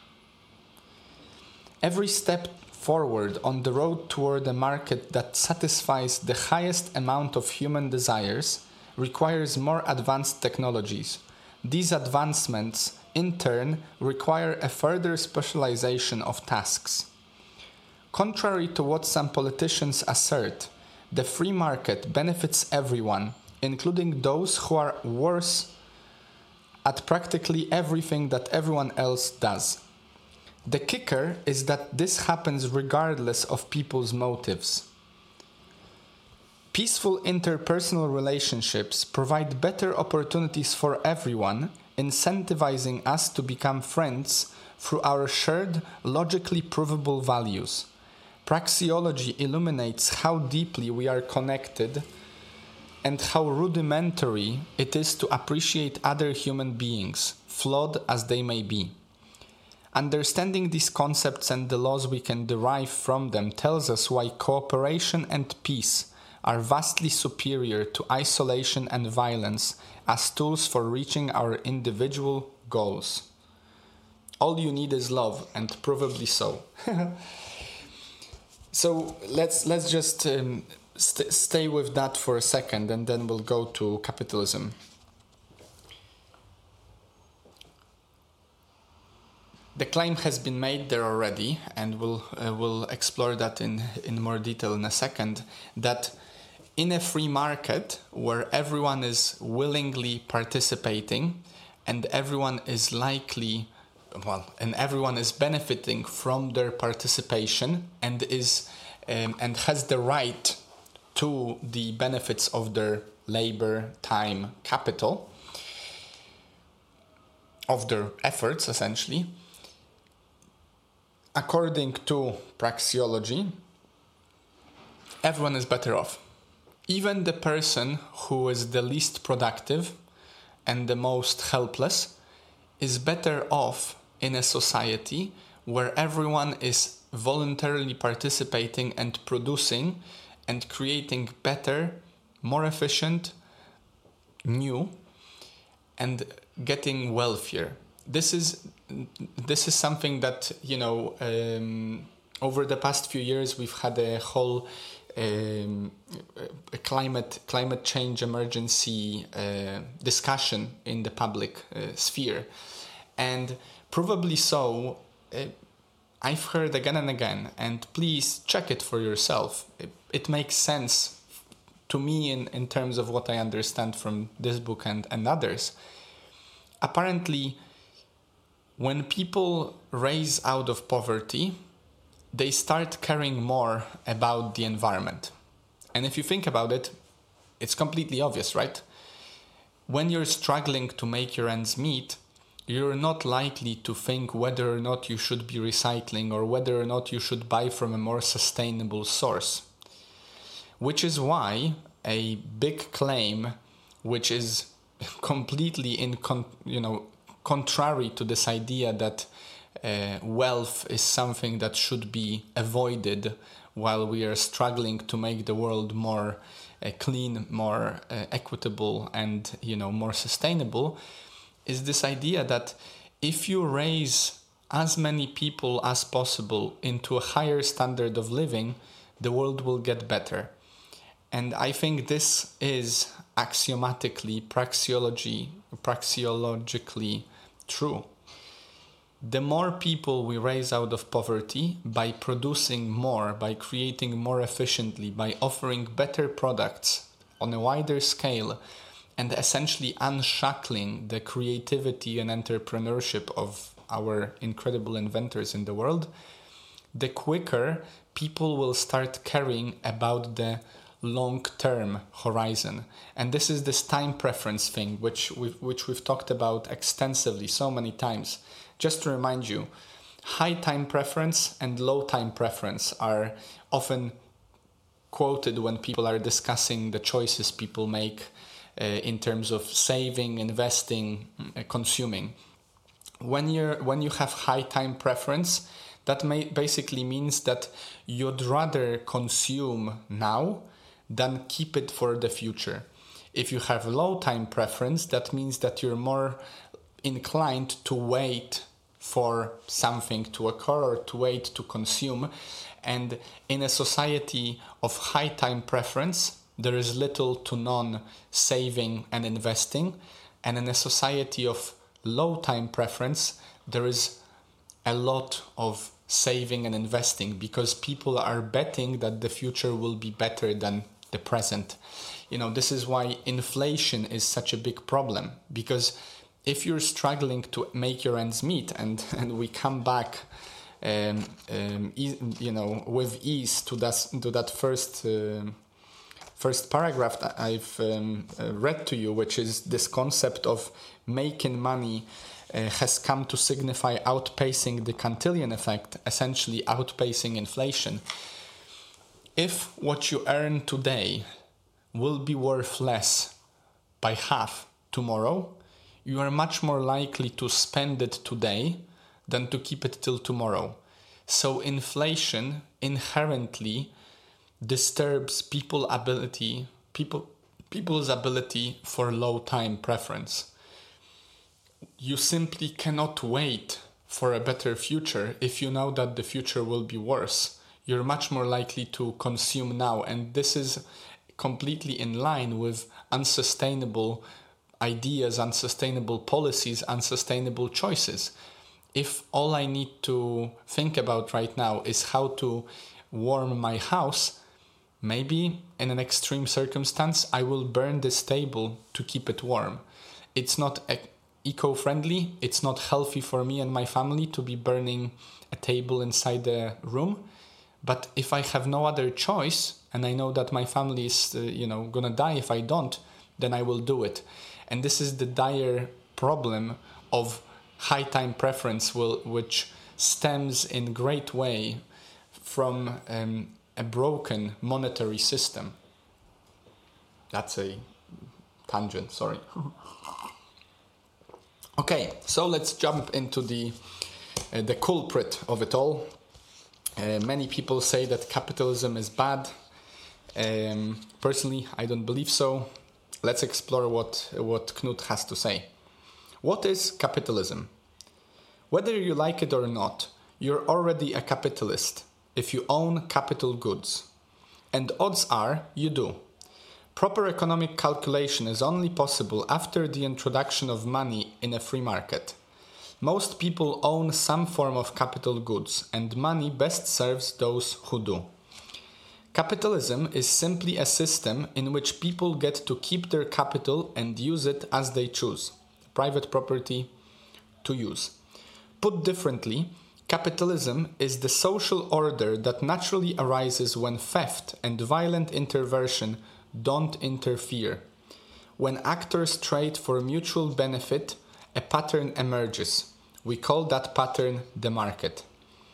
Every step forward on the road toward a market that satisfies the highest amount of human desires requires more advanced technologies. These advancements, in turn, require a further specialization of tasks. Contrary to what some politicians assert, the free market benefits everyone, including those who are worse at practically everything that everyone else does. The kicker is that this happens regardless of people's motives. Peaceful interpersonal relationships provide better opportunities for everyone, incentivizing us to become friends through our shared, logically provable values. Praxeology illuminates how deeply we are connected and how rudimentary it is to appreciate other human beings, flawed as they may be. Understanding these concepts and the laws we can derive from them tells us why cooperation and peace are vastly superior to isolation and violence as tools for reaching our individual goals. All you need is love, and probably so. So let's let's just um, st- stay with that for a second, and then we'll go to capitalism. The claim has been made there already, and we'll uh, we'll explore that in in more detail in a second. That in a free market where everyone is willingly participating, and everyone is likely, well, and everyone is benefiting from their participation, and is um, and has the right to the benefits of their labor, time, capital, of their efforts, essentially. According to praxeology, everyone is better off. Even the person who is the least productive and the most helpless is better off in a society where everyone is voluntarily participating and producing and creating better, more efficient, new, and getting wealthier. This is this is something that, you know, um, over the past few years we've had a whole um, a climate climate change emergency uh, discussion in the public uh, sphere, and probably so. Uh, I've heard again and again, and please check it for yourself. It, it makes sense to me in, in terms of what I understand from this book and, and others. Apparently, when people rise out of poverty, they start caring more about the environment. And if you think about it, it's completely obvious, right? When you're struggling to make your ends meet, you're not likely to think whether or not you should be recycling or whether or not you should buy from a more sustainable source. Which is why a big claim, which is completely in, con- you know, contrary to this idea that uh, wealth is something that should be avoided while we are struggling to make the world more uh, clean, more uh, equitable, and, you know, more sustainable, is this idea that if you raise as many people as possible into a higher standard of living, the world will get better. And I think this is axiomatically, praxeology, praxeologically true. The more people we raise out of poverty by producing more, by creating more efficiently, by offering better products on a wider scale, and essentially unshackling the creativity and entrepreneurship of our incredible inventors in the world, the quicker people will start caring about the long-term horizon. And this is this time preference thing, which we've, which we've talked about extensively so many times. Just to remind you, high time preference and low time preference are often quoted when people are discussing the choices people make uh, in terms of saving, investing, uh, consuming. When you're when you have high time preference, that may basically means that you'd rather consume now than keep it for the future. If you have low time preference, that means that you're more inclined to wait for something to occur or to wait to consume. And in a society of high time preference, there is little to none saving and investing. And in a society of low time preference, there is a lot of saving and investing because people are betting that the future will be better than the present. You know, this is why inflation is such a big problem, because if you're struggling to make your ends meet, and, and we come back, um, um, e- you know, with ease to that to that first uh, first paragraph that I've um, uh, read to you, which is this concept of making money uh, has come to signify outpacing the Cantillon effect, essentially outpacing inflation. If what you earn today will be worth less by half tomorrow, you are much more likely to spend it today than to keep it till tomorrow. So inflation inherently disturbs people's ability, people, people's ability for low time preference. You simply cannot wait for a better future if you know that the future will be worse. You're much more likely to consume now, and this is completely in line with unsustainable ideas, unsustainable policies, unsustainable choices. If all I need to think about right now is how to warm my house, maybe in an extreme circumstance, I will burn this table to keep it warm. It's not eco-friendly, it's not healthy for me and my family to be burning a table inside the room. But if I have no other choice, and I know that my family is, uh, you know, gonna die if I don't, then I will do it. And this is the dire problem of high time preference, will, which stems in great way from um, a broken monetary system. That's a tangent, sorry. Okay, so let's jump into the uh, the culprit of it all. Uh, many people say that capitalism is bad. Um, personally, I don't believe so. Let's explore what, what Knut has to say. What is capitalism? Whether you like it or not, you're already a capitalist if you own capital goods. And odds are you do. Proper economic calculation is only possible after the introduction of money in a free market. Most people own some form of capital goods, and money best serves those who do. Capitalism is simply a system in which people get to keep their capital and use it as they choose. Private property to use. Put differently, capitalism is the social order that naturally arises when theft and violent intervention don't interfere. When actors trade for mutual benefit, a pattern emerges. We call that pattern the market.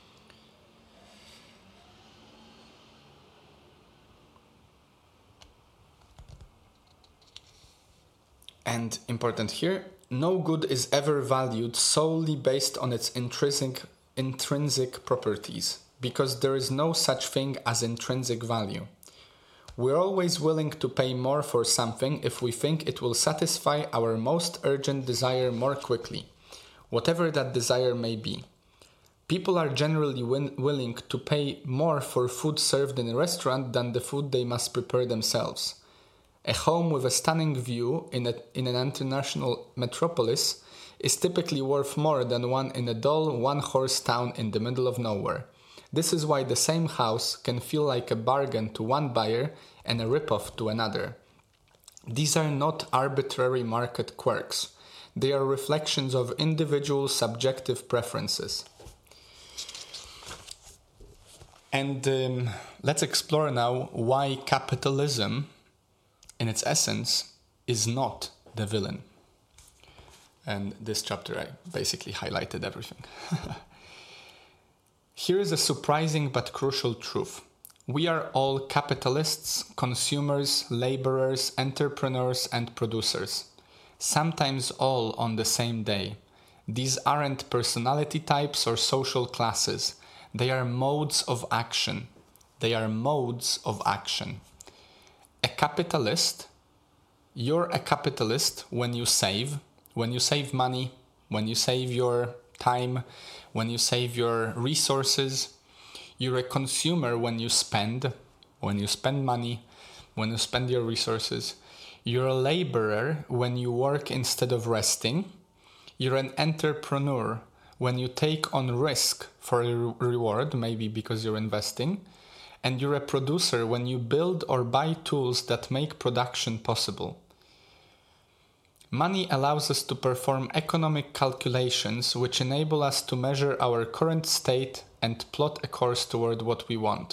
And important here, no good is ever valued solely based on its intrinsic, intrinsic properties, because there is no such thing as intrinsic value. We're always willing to pay more for something if we think it will satisfy our most urgent desire more quickly, whatever that desire may be. People are generally win- willing to pay more for food served in a restaurant than the food they must prepare themselves. A home with a stunning view in, a, in an international metropolis is typically worth more than one in a dull, one-horse town in the middle of nowhere. This is why the same house can feel like a bargain to one buyer and a rip-off to another. These are not arbitrary market quirks. They are reflections of individual subjective preferences. And um, let's explore now why capitalism, in its essence, is not the villain. And this chapter I basically highlighted everything. Here is a surprising but crucial truth. We are all capitalists, consumers, laborers, entrepreneurs, and producers. Sometimes all on the same day. These aren't personality types or social classes. They are modes of action. They are modes of action. A capitalist, you're a capitalist when you save, when you save money, when you save your time, when you save your resources. You're a consumer when you spend, when you spend money, when you spend your resources. You're a laborer when you work instead of resting. You're an entrepreneur when you take on risk for a reward, maybe because you're investing. And you're a producer when you build or buy tools that make production possible. Money allows us to perform economic calculations which enable us to measure our current state and plot a course toward what we want.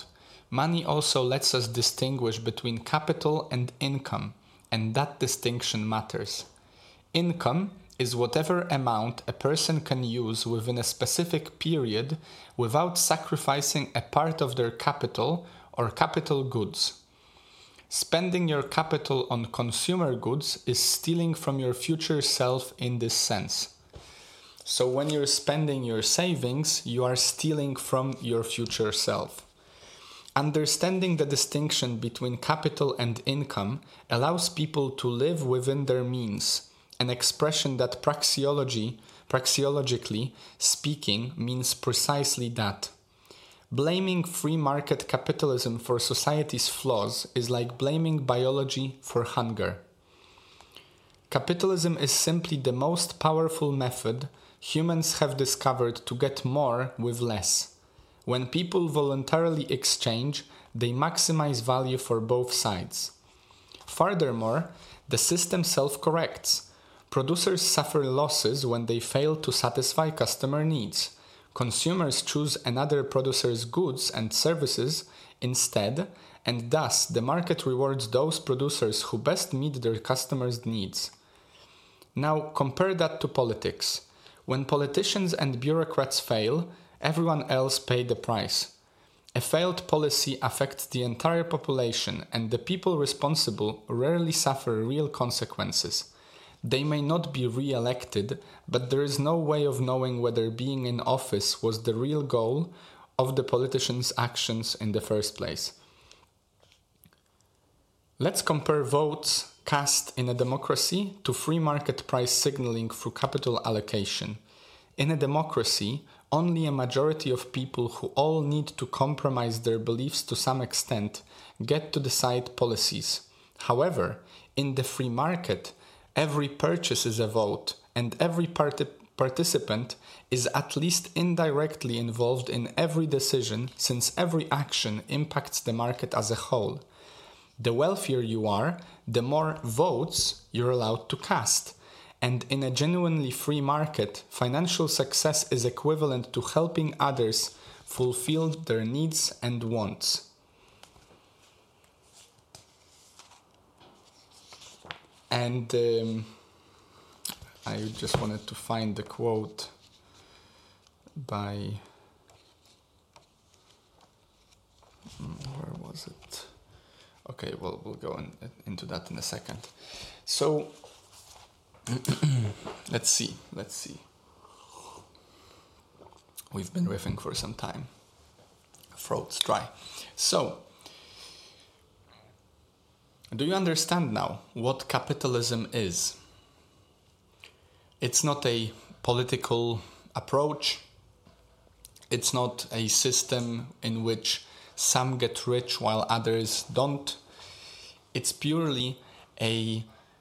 Money also lets us distinguish between capital and income, and that distinction matters. Income is whatever amount a person can use within a specific period without sacrificing a part of their capital or capital goods. Spending your capital on consumer goods is stealing from your future self in this sense. So when you're spending your savings, you are stealing from your future self. Understanding the distinction between capital and income allows people to live within their means, an expression that praxeology, praxeologically speaking means precisely that. Blaming free market capitalism for society's flaws is like blaming biology for hunger. Capitalism is simply the most powerful method humans have discovered to get more with less. When people voluntarily exchange, they maximize value for both sides. Furthermore, the system self-corrects. Producers suffer losses when they fail to satisfy customer needs. Consumers choose another producer's goods and services instead, and thus the market rewards those producers who best meet their customers' needs. Now compare that to politics. When politicians and bureaucrats fail, everyone else pays the price. A failed policy affects the entire population, and the people responsible rarely suffer real consequences. They may not be re-elected, but there is no way of knowing whether being in office was the real goal of the politician's actions in the first place. Let's compare votes cast in a democracy to free market price signaling through capital allocation. In a democracy, only a majority of people who all need to compromise their beliefs to some extent get to decide policies. However, in the free market, every purchase is a vote, and every part- participant is at least indirectly involved in every decision, since every action impacts the market as a whole. The wealthier you are, the more votes you're allowed to cast. And in a genuinely free market, financial success is equivalent to helping others fulfill their needs and wants. And um, I just wanted to find the quote by, where was it? Okay, well, we'll go in, into that in a second. So, let's see, let's see. We've been riffing for some time. Throat's dry. So, do you understand now what capitalism is? It's not a political approach. It's not a system in which some get rich while others don't. It's purely a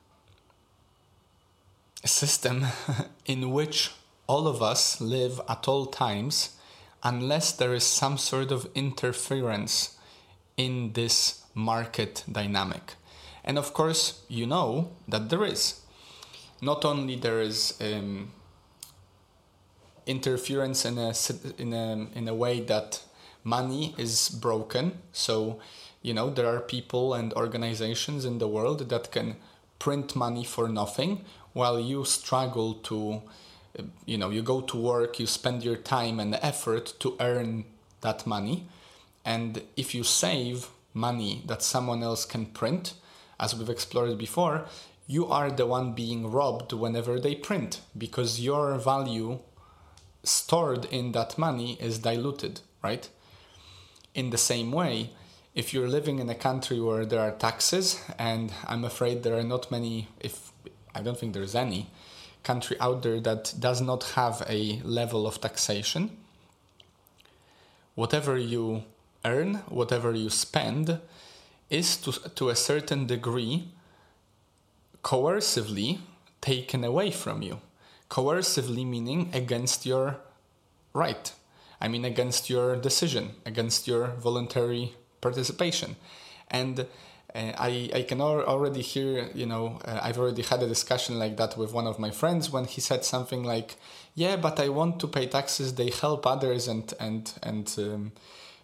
system in which all of us live at all times unless there is some sort of interference in this market dynamic. And of course, you know that there is. Not only there is um, interference in a, in a in a way that money is broken. So, you know, there are people and organizations in the world that can print money for nothing while you struggle to, you know, you go to work, you spend your time and effort to earn that money. And if you save money that someone else can print, as we've explored before, you are the one being robbed whenever they print, because your value stored in that money is diluted, right? In the same way, if you're living in a country where there are taxes, and I'm afraid there are not many, if I don't think there's any country out there that does not have a level of taxation, whatever you earn, whatever you spend, is to, to a certain degree coercively taken away from you. Coercively meaning against your right. I mean against your decision, against your voluntary participation. And uh, I, I can al- already hear, you know, uh, I've already had a discussion like that with one of my friends when he said something like, yeah, but I want to pay taxes, they help others and, and, and um,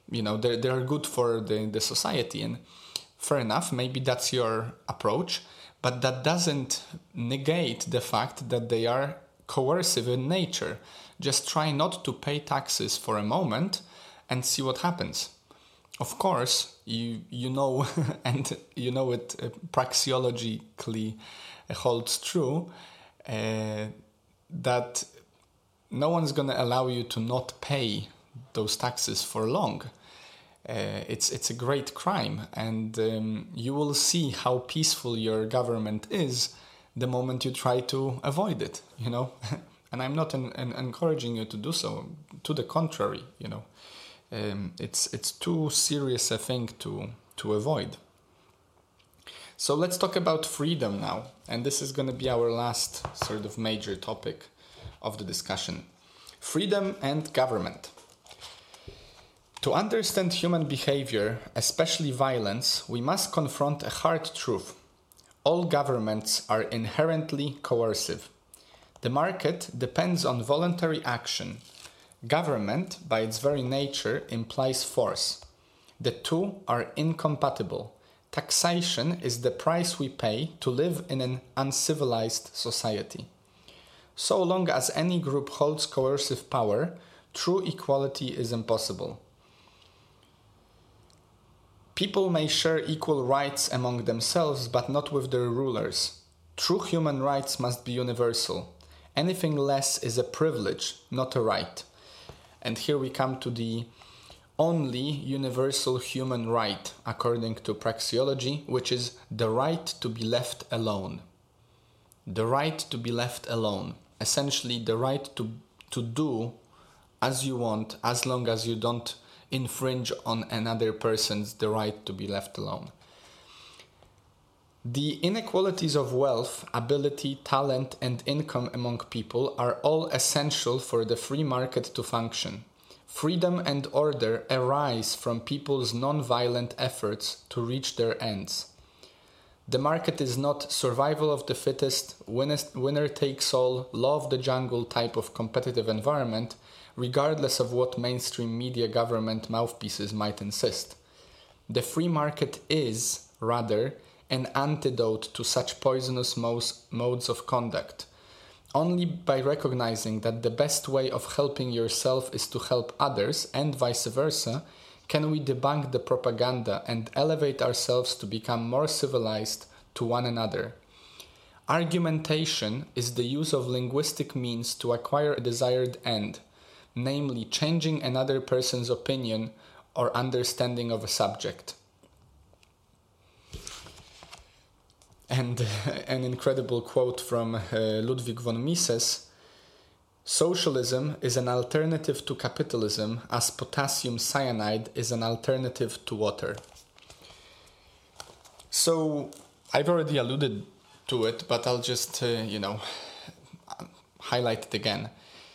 you know, they're, they're good for the, the society. And fair enough, maybe that's your approach, but that doesn't negate the fact that they are coercive in nature. Just try not to pay taxes for a moment and see what happens. Of course, you you know, and you know it uh, praxeologically holds true, uh, that no one's going to allow you to not pay those taxes for long. Uh, it's it's a great crime, and um, you will see how peaceful your government is the moment you try to avoid it, you know. And I'm not an, an encouraging you to do so. To the contrary, you know. Um, it's it's too serious a thing to to avoid. So let's talk about freedom now, and this is going to be our last sort of major topic of the discussion. Freedom and government. To understand human behavior, especially violence, we must confront a hard truth. All governments are inherently coercive. The market depends on voluntary action. Government, by its very nature, implies force. The two are incompatible. Taxation is the price we pay to live in an uncivilized society. So long as any group holds coercive power, true equality is impossible. People may share equal rights among themselves, but not with their rulers. True human rights must be universal. Anything less is a privilege, not a right. And here we come to the only universal human right, according to praxeology, which is the right to be left alone. The right to be left alone. Essentially, the right to, to do as you want, as long as you don't infringe on another person's the right to be left alone. The inequalities of wealth, ability, talent, and income among people are all essential for the free market to function. Freedom and order arise from people's non-violent efforts to reach their ends. The market is not survival of the fittest, winner takes all, law of the jungle type of competitive environment, regardless of what mainstream media government mouthpieces might insist. The free market is, rather, an antidote to such poisonous modes of conduct. Only by recognizing that the best way of helping yourself is to help others, and vice versa, can we debunk the propaganda and elevate ourselves to become more civilized to one another. Argumentation is the use of linguistic means to acquire a desired end, namely changing another person's opinion or understanding of a subject. And an incredible quote from uh, Ludwig von Mises: socialism is an alternative to capitalism as potassium cyanide is an alternative to water. So I've already alluded to it, but I'll just, uh, you know, highlight it again.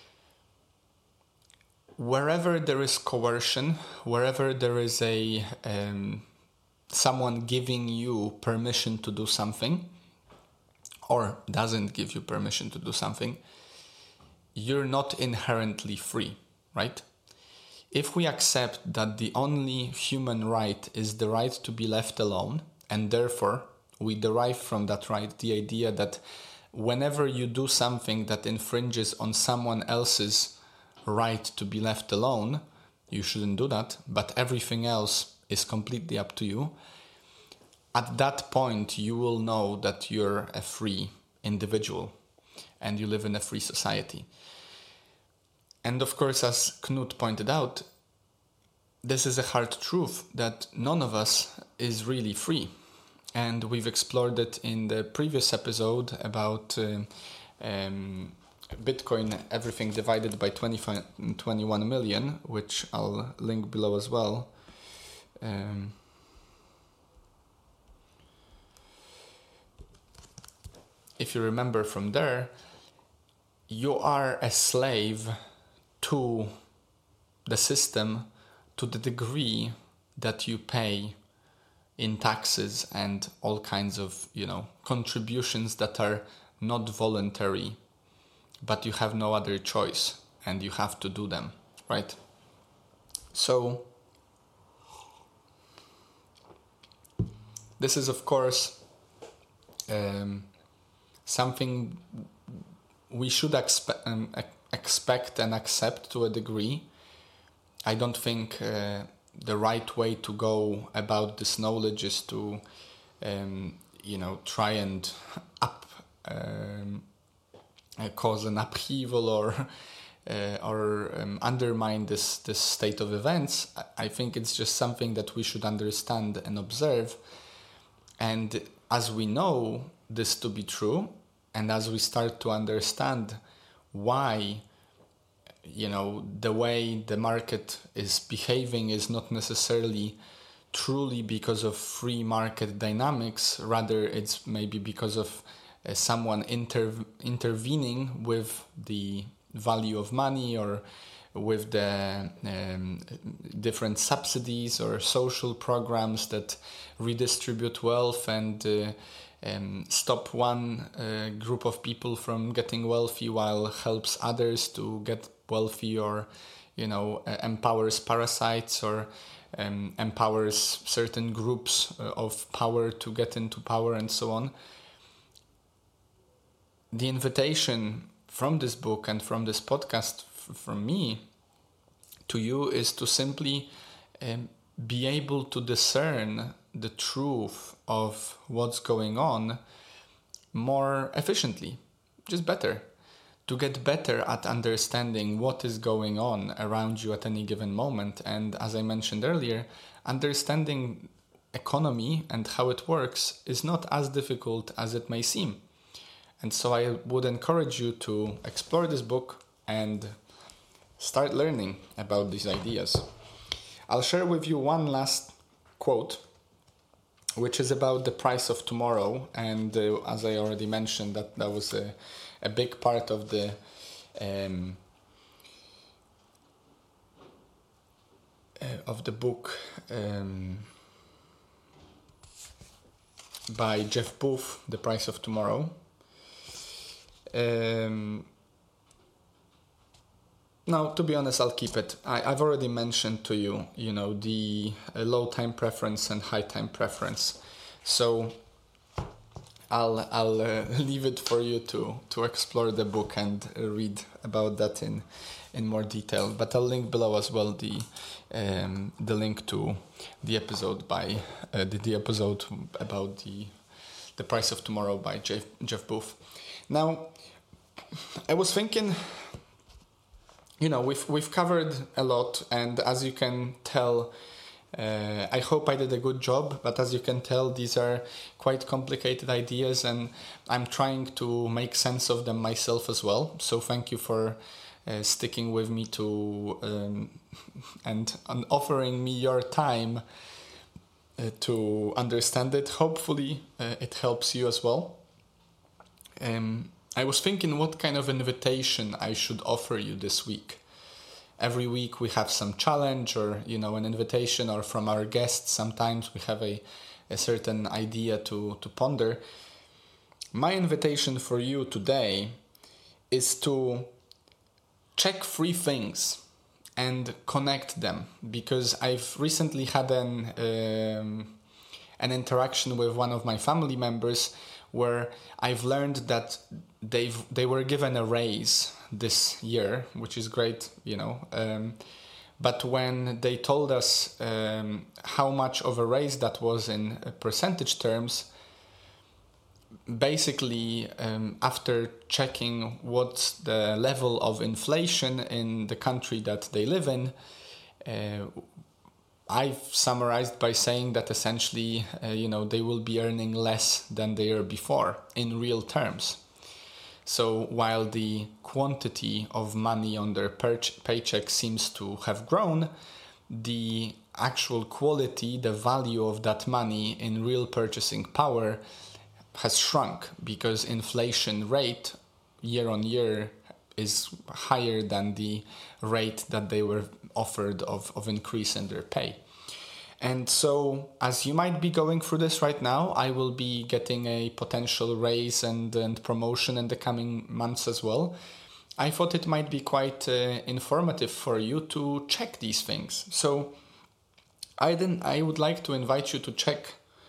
Wherever there is coercion, wherever there is a um, someone giving you permission to do something, or doesn't give you permission to do something, you're not inherently free, right? If we accept that the only human right is the right to be left alone, and therefore we derive from that right the idea that whenever you do something that infringes on someone else's right to be left alone, you shouldn't do that, but everything else is completely up to you. At that point, you will know that you're a free individual and you live in a free society. And of course, as Knut pointed out, this is a hard truth that none of us is really free. And we've explored it in the previous episode about uh, um, Bitcoin, everything divided by twenty-one million, which I'll link below as well. Um, if you remember from there, you are a slave to the system to the degree that you pay in taxes and all kinds of, you know, contributions that are not voluntary, but you have no other choice and you have to do them, right? So this is, of course, um, something we should expe- um, expect and accept to a degree. I don't think uh, the right way to go about this knowledge is to, um, you know, try and up um, uh, cause an upheaval or uh, or um, undermine this this state of events. I think it's just something that we should understand and observe. And as we know this to be true, and as we start to understand why, you know, the way the market is behaving is not necessarily truly because of free market dynamics, rather it's maybe because of uh, someone inter- intervening with the value of money or with the um, different subsidies or social programs that redistribute wealth and uh, um, stop one uh, group of people from getting wealthy while helps others to get wealthy, or, you know, uh, empowers parasites, or um, empowers certain groups uh, of power to get into power, and so on. The invitation from this book and from this podcast f- from me to you is to simply um, be able to discern the truth of what's going on more efficiently, just better, to get better at understanding what is going on around you at any given moment. And as I mentioned earlier, understanding economy and how it works is not as difficult as it may seem. And so I would encourage you to explore this book and start learning about these ideas. I'll share with you one last quote, which is about the price of tomorrow. And uh, as I already mentioned, that, that was a, a big part of the um, uh, of the book um, by Jeff Booth, The Price of Tomorrow. Um, Now, to be honest, I'll keep it. I, I've already mentioned to you, you know, the uh, low time preference and high time preference. So I'll I'll uh, leave it for you to, to explore the book and uh, read about that in in more detail. But I'll link below as well the um, the link to the episode by uh, the, the episode about the the price of tomorrow by Jeff Jeff Booth. Now, I was thinking, you know, we've we've covered a lot, and as you can tell, uh, I hope I did a good job, but as you can tell, these are quite complicated ideas, and I'm trying to make sense of them myself as well. So thank you for uh, sticking with me to um, and, and offering me your time uh, to understand it. Hopefully uh, it helps you as well. Um, I was thinking what kind of invitation I should offer you this week. Every week we have some challenge or, you know, an invitation, or from our guests sometimes we have a, a certain idea to, to ponder. My invitation for you today is to check three things and connect them, because I've recently had an um, an interaction with one of my family members where I've learned that they've they were given a raise this year, which is great, you know. Um, but when they told us um, how much of a raise that was in percentage terms, basically, um, after checking what's the level of inflation in the country that they live in, uh, I've summarized by saying that essentially, uh, you know, they will be earning less than the year before in real terms. So while the quantity of money on their per- paycheck seems to have grown, the actual quality, the value of that money in real purchasing power has shrunk, because inflation rate year on year is higher than the rate that they were offered of, of increase in their pay. And so, as you might be going through this right now, I will be getting a potential raise and, and promotion in the coming months as well. I thought it might be quite uh, informative for you to check these things. So I then I would like to invite you to check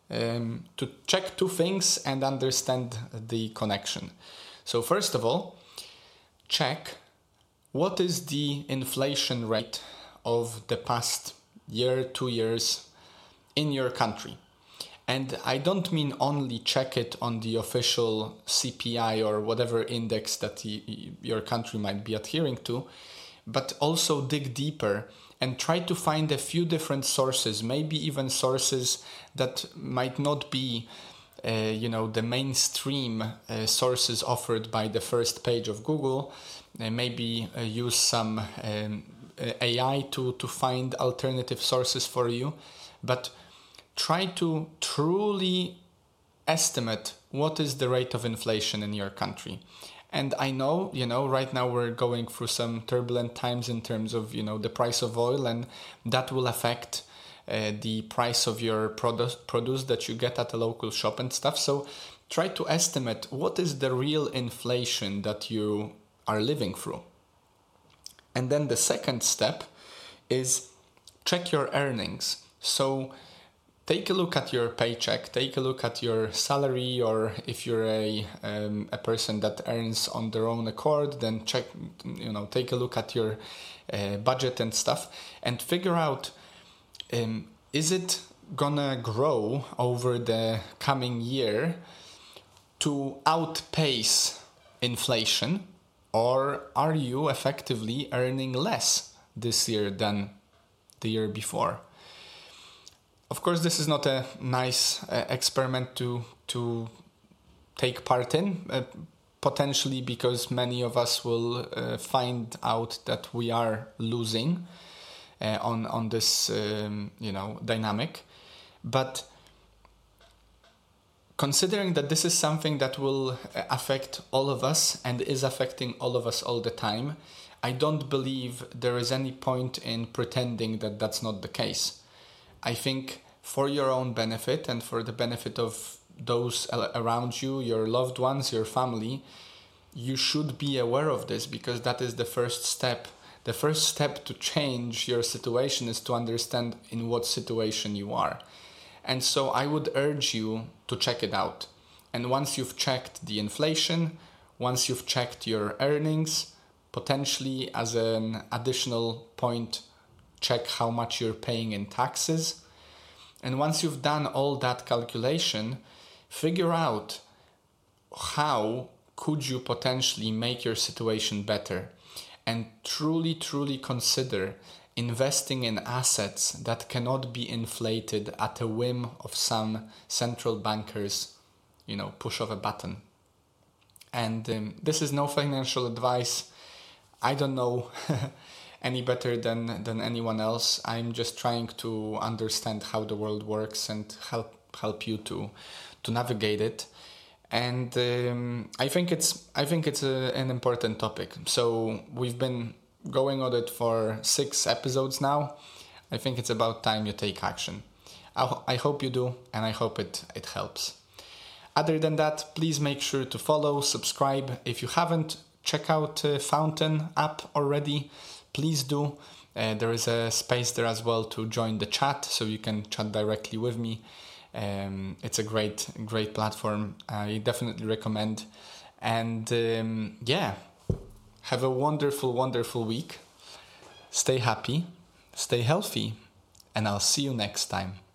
um, to check two things and understand the connection. So first of all, check what is the inflation rate of the past year, two years in your country. And I don't mean only check it on the official C P I or whatever index that y- y- your country might be adhering to, but also dig deeper and try to find a few different sources, maybe even sources that might not be uh, you know, the mainstream uh, sources offered by the first page of Google. Uh, maybe uh, use some um, A I to, to find alternative sources for you, but try to truly estimate what is the rate of inflation in your country. And I know, you know, right now we're going through some turbulent times in terms of, you know, the price of oil, and that will affect uh, the price of your produce, produce that you get at a local shop and stuff. So try to estimate what is the real inflation that you are living through. And then the second step is check your earnings. So take a look at your paycheck, take a look at your salary, or if you're a um, a person that earns on their own accord, then check, you know, take a look at your uh, budget and stuff and figure out, um, is it gonna grow over the coming year to outpace inflation, or are you effectively earning less this year than the year before? Of course, this is not a nice uh, experiment to to take part in, uh, potentially because many of us will uh, find out that we are losing uh, on on this um, you know dynamic. But considering that this is something that will affect all of us and is affecting all of us all the time, I don't believe there is any point in pretending that that's not the case. I think for your own benefit and for the benefit of those around you, your loved ones, your family, you should be aware of this, because that is the first step. The first step to change your situation is to understand in what situation you are. And so I would urge you to check it out. And once you've checked the inflation, once you've checked your earnings, potentially as an additional point, check how much you're paying in taxes. And once you've done all that calculation, figure out how could you potentially make your situation better, and truly, truly consider investing in assets that cannot be inflated at a whim of some central bankers, you know, push of a button. And um, this is no financial advice. I don't know any better than than anyone else. I'm just trying to understand how the world works and help help you to to navigate it. And um, I think it's I think it's a, an important topic. So we've been going on it for six episodes now. I think it's about time you take action. I, I hope you do, and I hope it it helps. Other than that, please make sure to follow, subscribe. If you haven't, check out uh, Fountain app already. Please do. Uh, there is a space there as well to join the chat, so you can chat directly with me. Um, it's a great, great platform. I definitely recommend. And um, yeah, have a wonderful, wonderful week. Stay happy, stay healthy, and I'll see you next time.